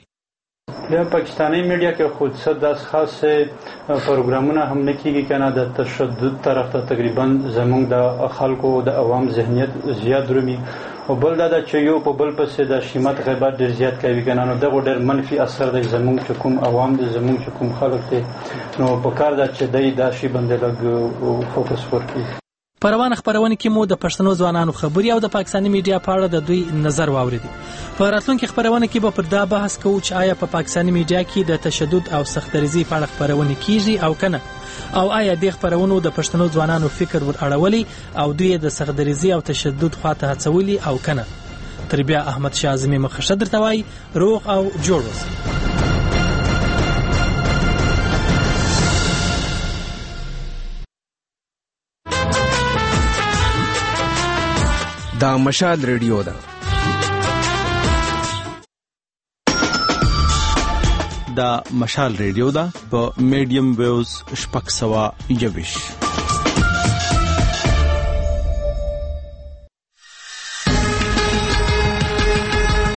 یا پاکستاني میډیا کې خود څه داس خاصه پروګرامونه هم نه کیږي کنه د تشدد طرف ته تقریبا زمونږ د خلکو د عوام ذهنیت زیات درومي او بل دا چې یو په بل پسې د شیمت غیبت ډیر زیات کوي کنه نو دغه ډیر منفي اثر دی زمونږ چې کوم عوام دي زمونږ چې کوم خلک دي نو په کار دا چې دا شی باندې لګ فوکس ورکړي. په روانه خبرونه کې مو د پښتنو ځوانانو خبري او د پاکستاني میډیا په اړه د دوی نظر واوریدي. په راتلونکي خبرونه کې به پر دا بحث کوو چې آیا په پاکستاني میډیا کې د تشدد او سختدریزي په اړه خبرونه کیږي او کنه او آیا د خبرونو د پښتنو ځوانانو فکر ور اړولي او دوی د سختدریزي او تشدد خواته هڅولي او کنه. تربیه احمد شاه اعظمي مخشد درتوي روغ او جوړ اوسئ. دا مشال ریډیو ده. دا مشال ریډیو ده په میډیم ویوز 621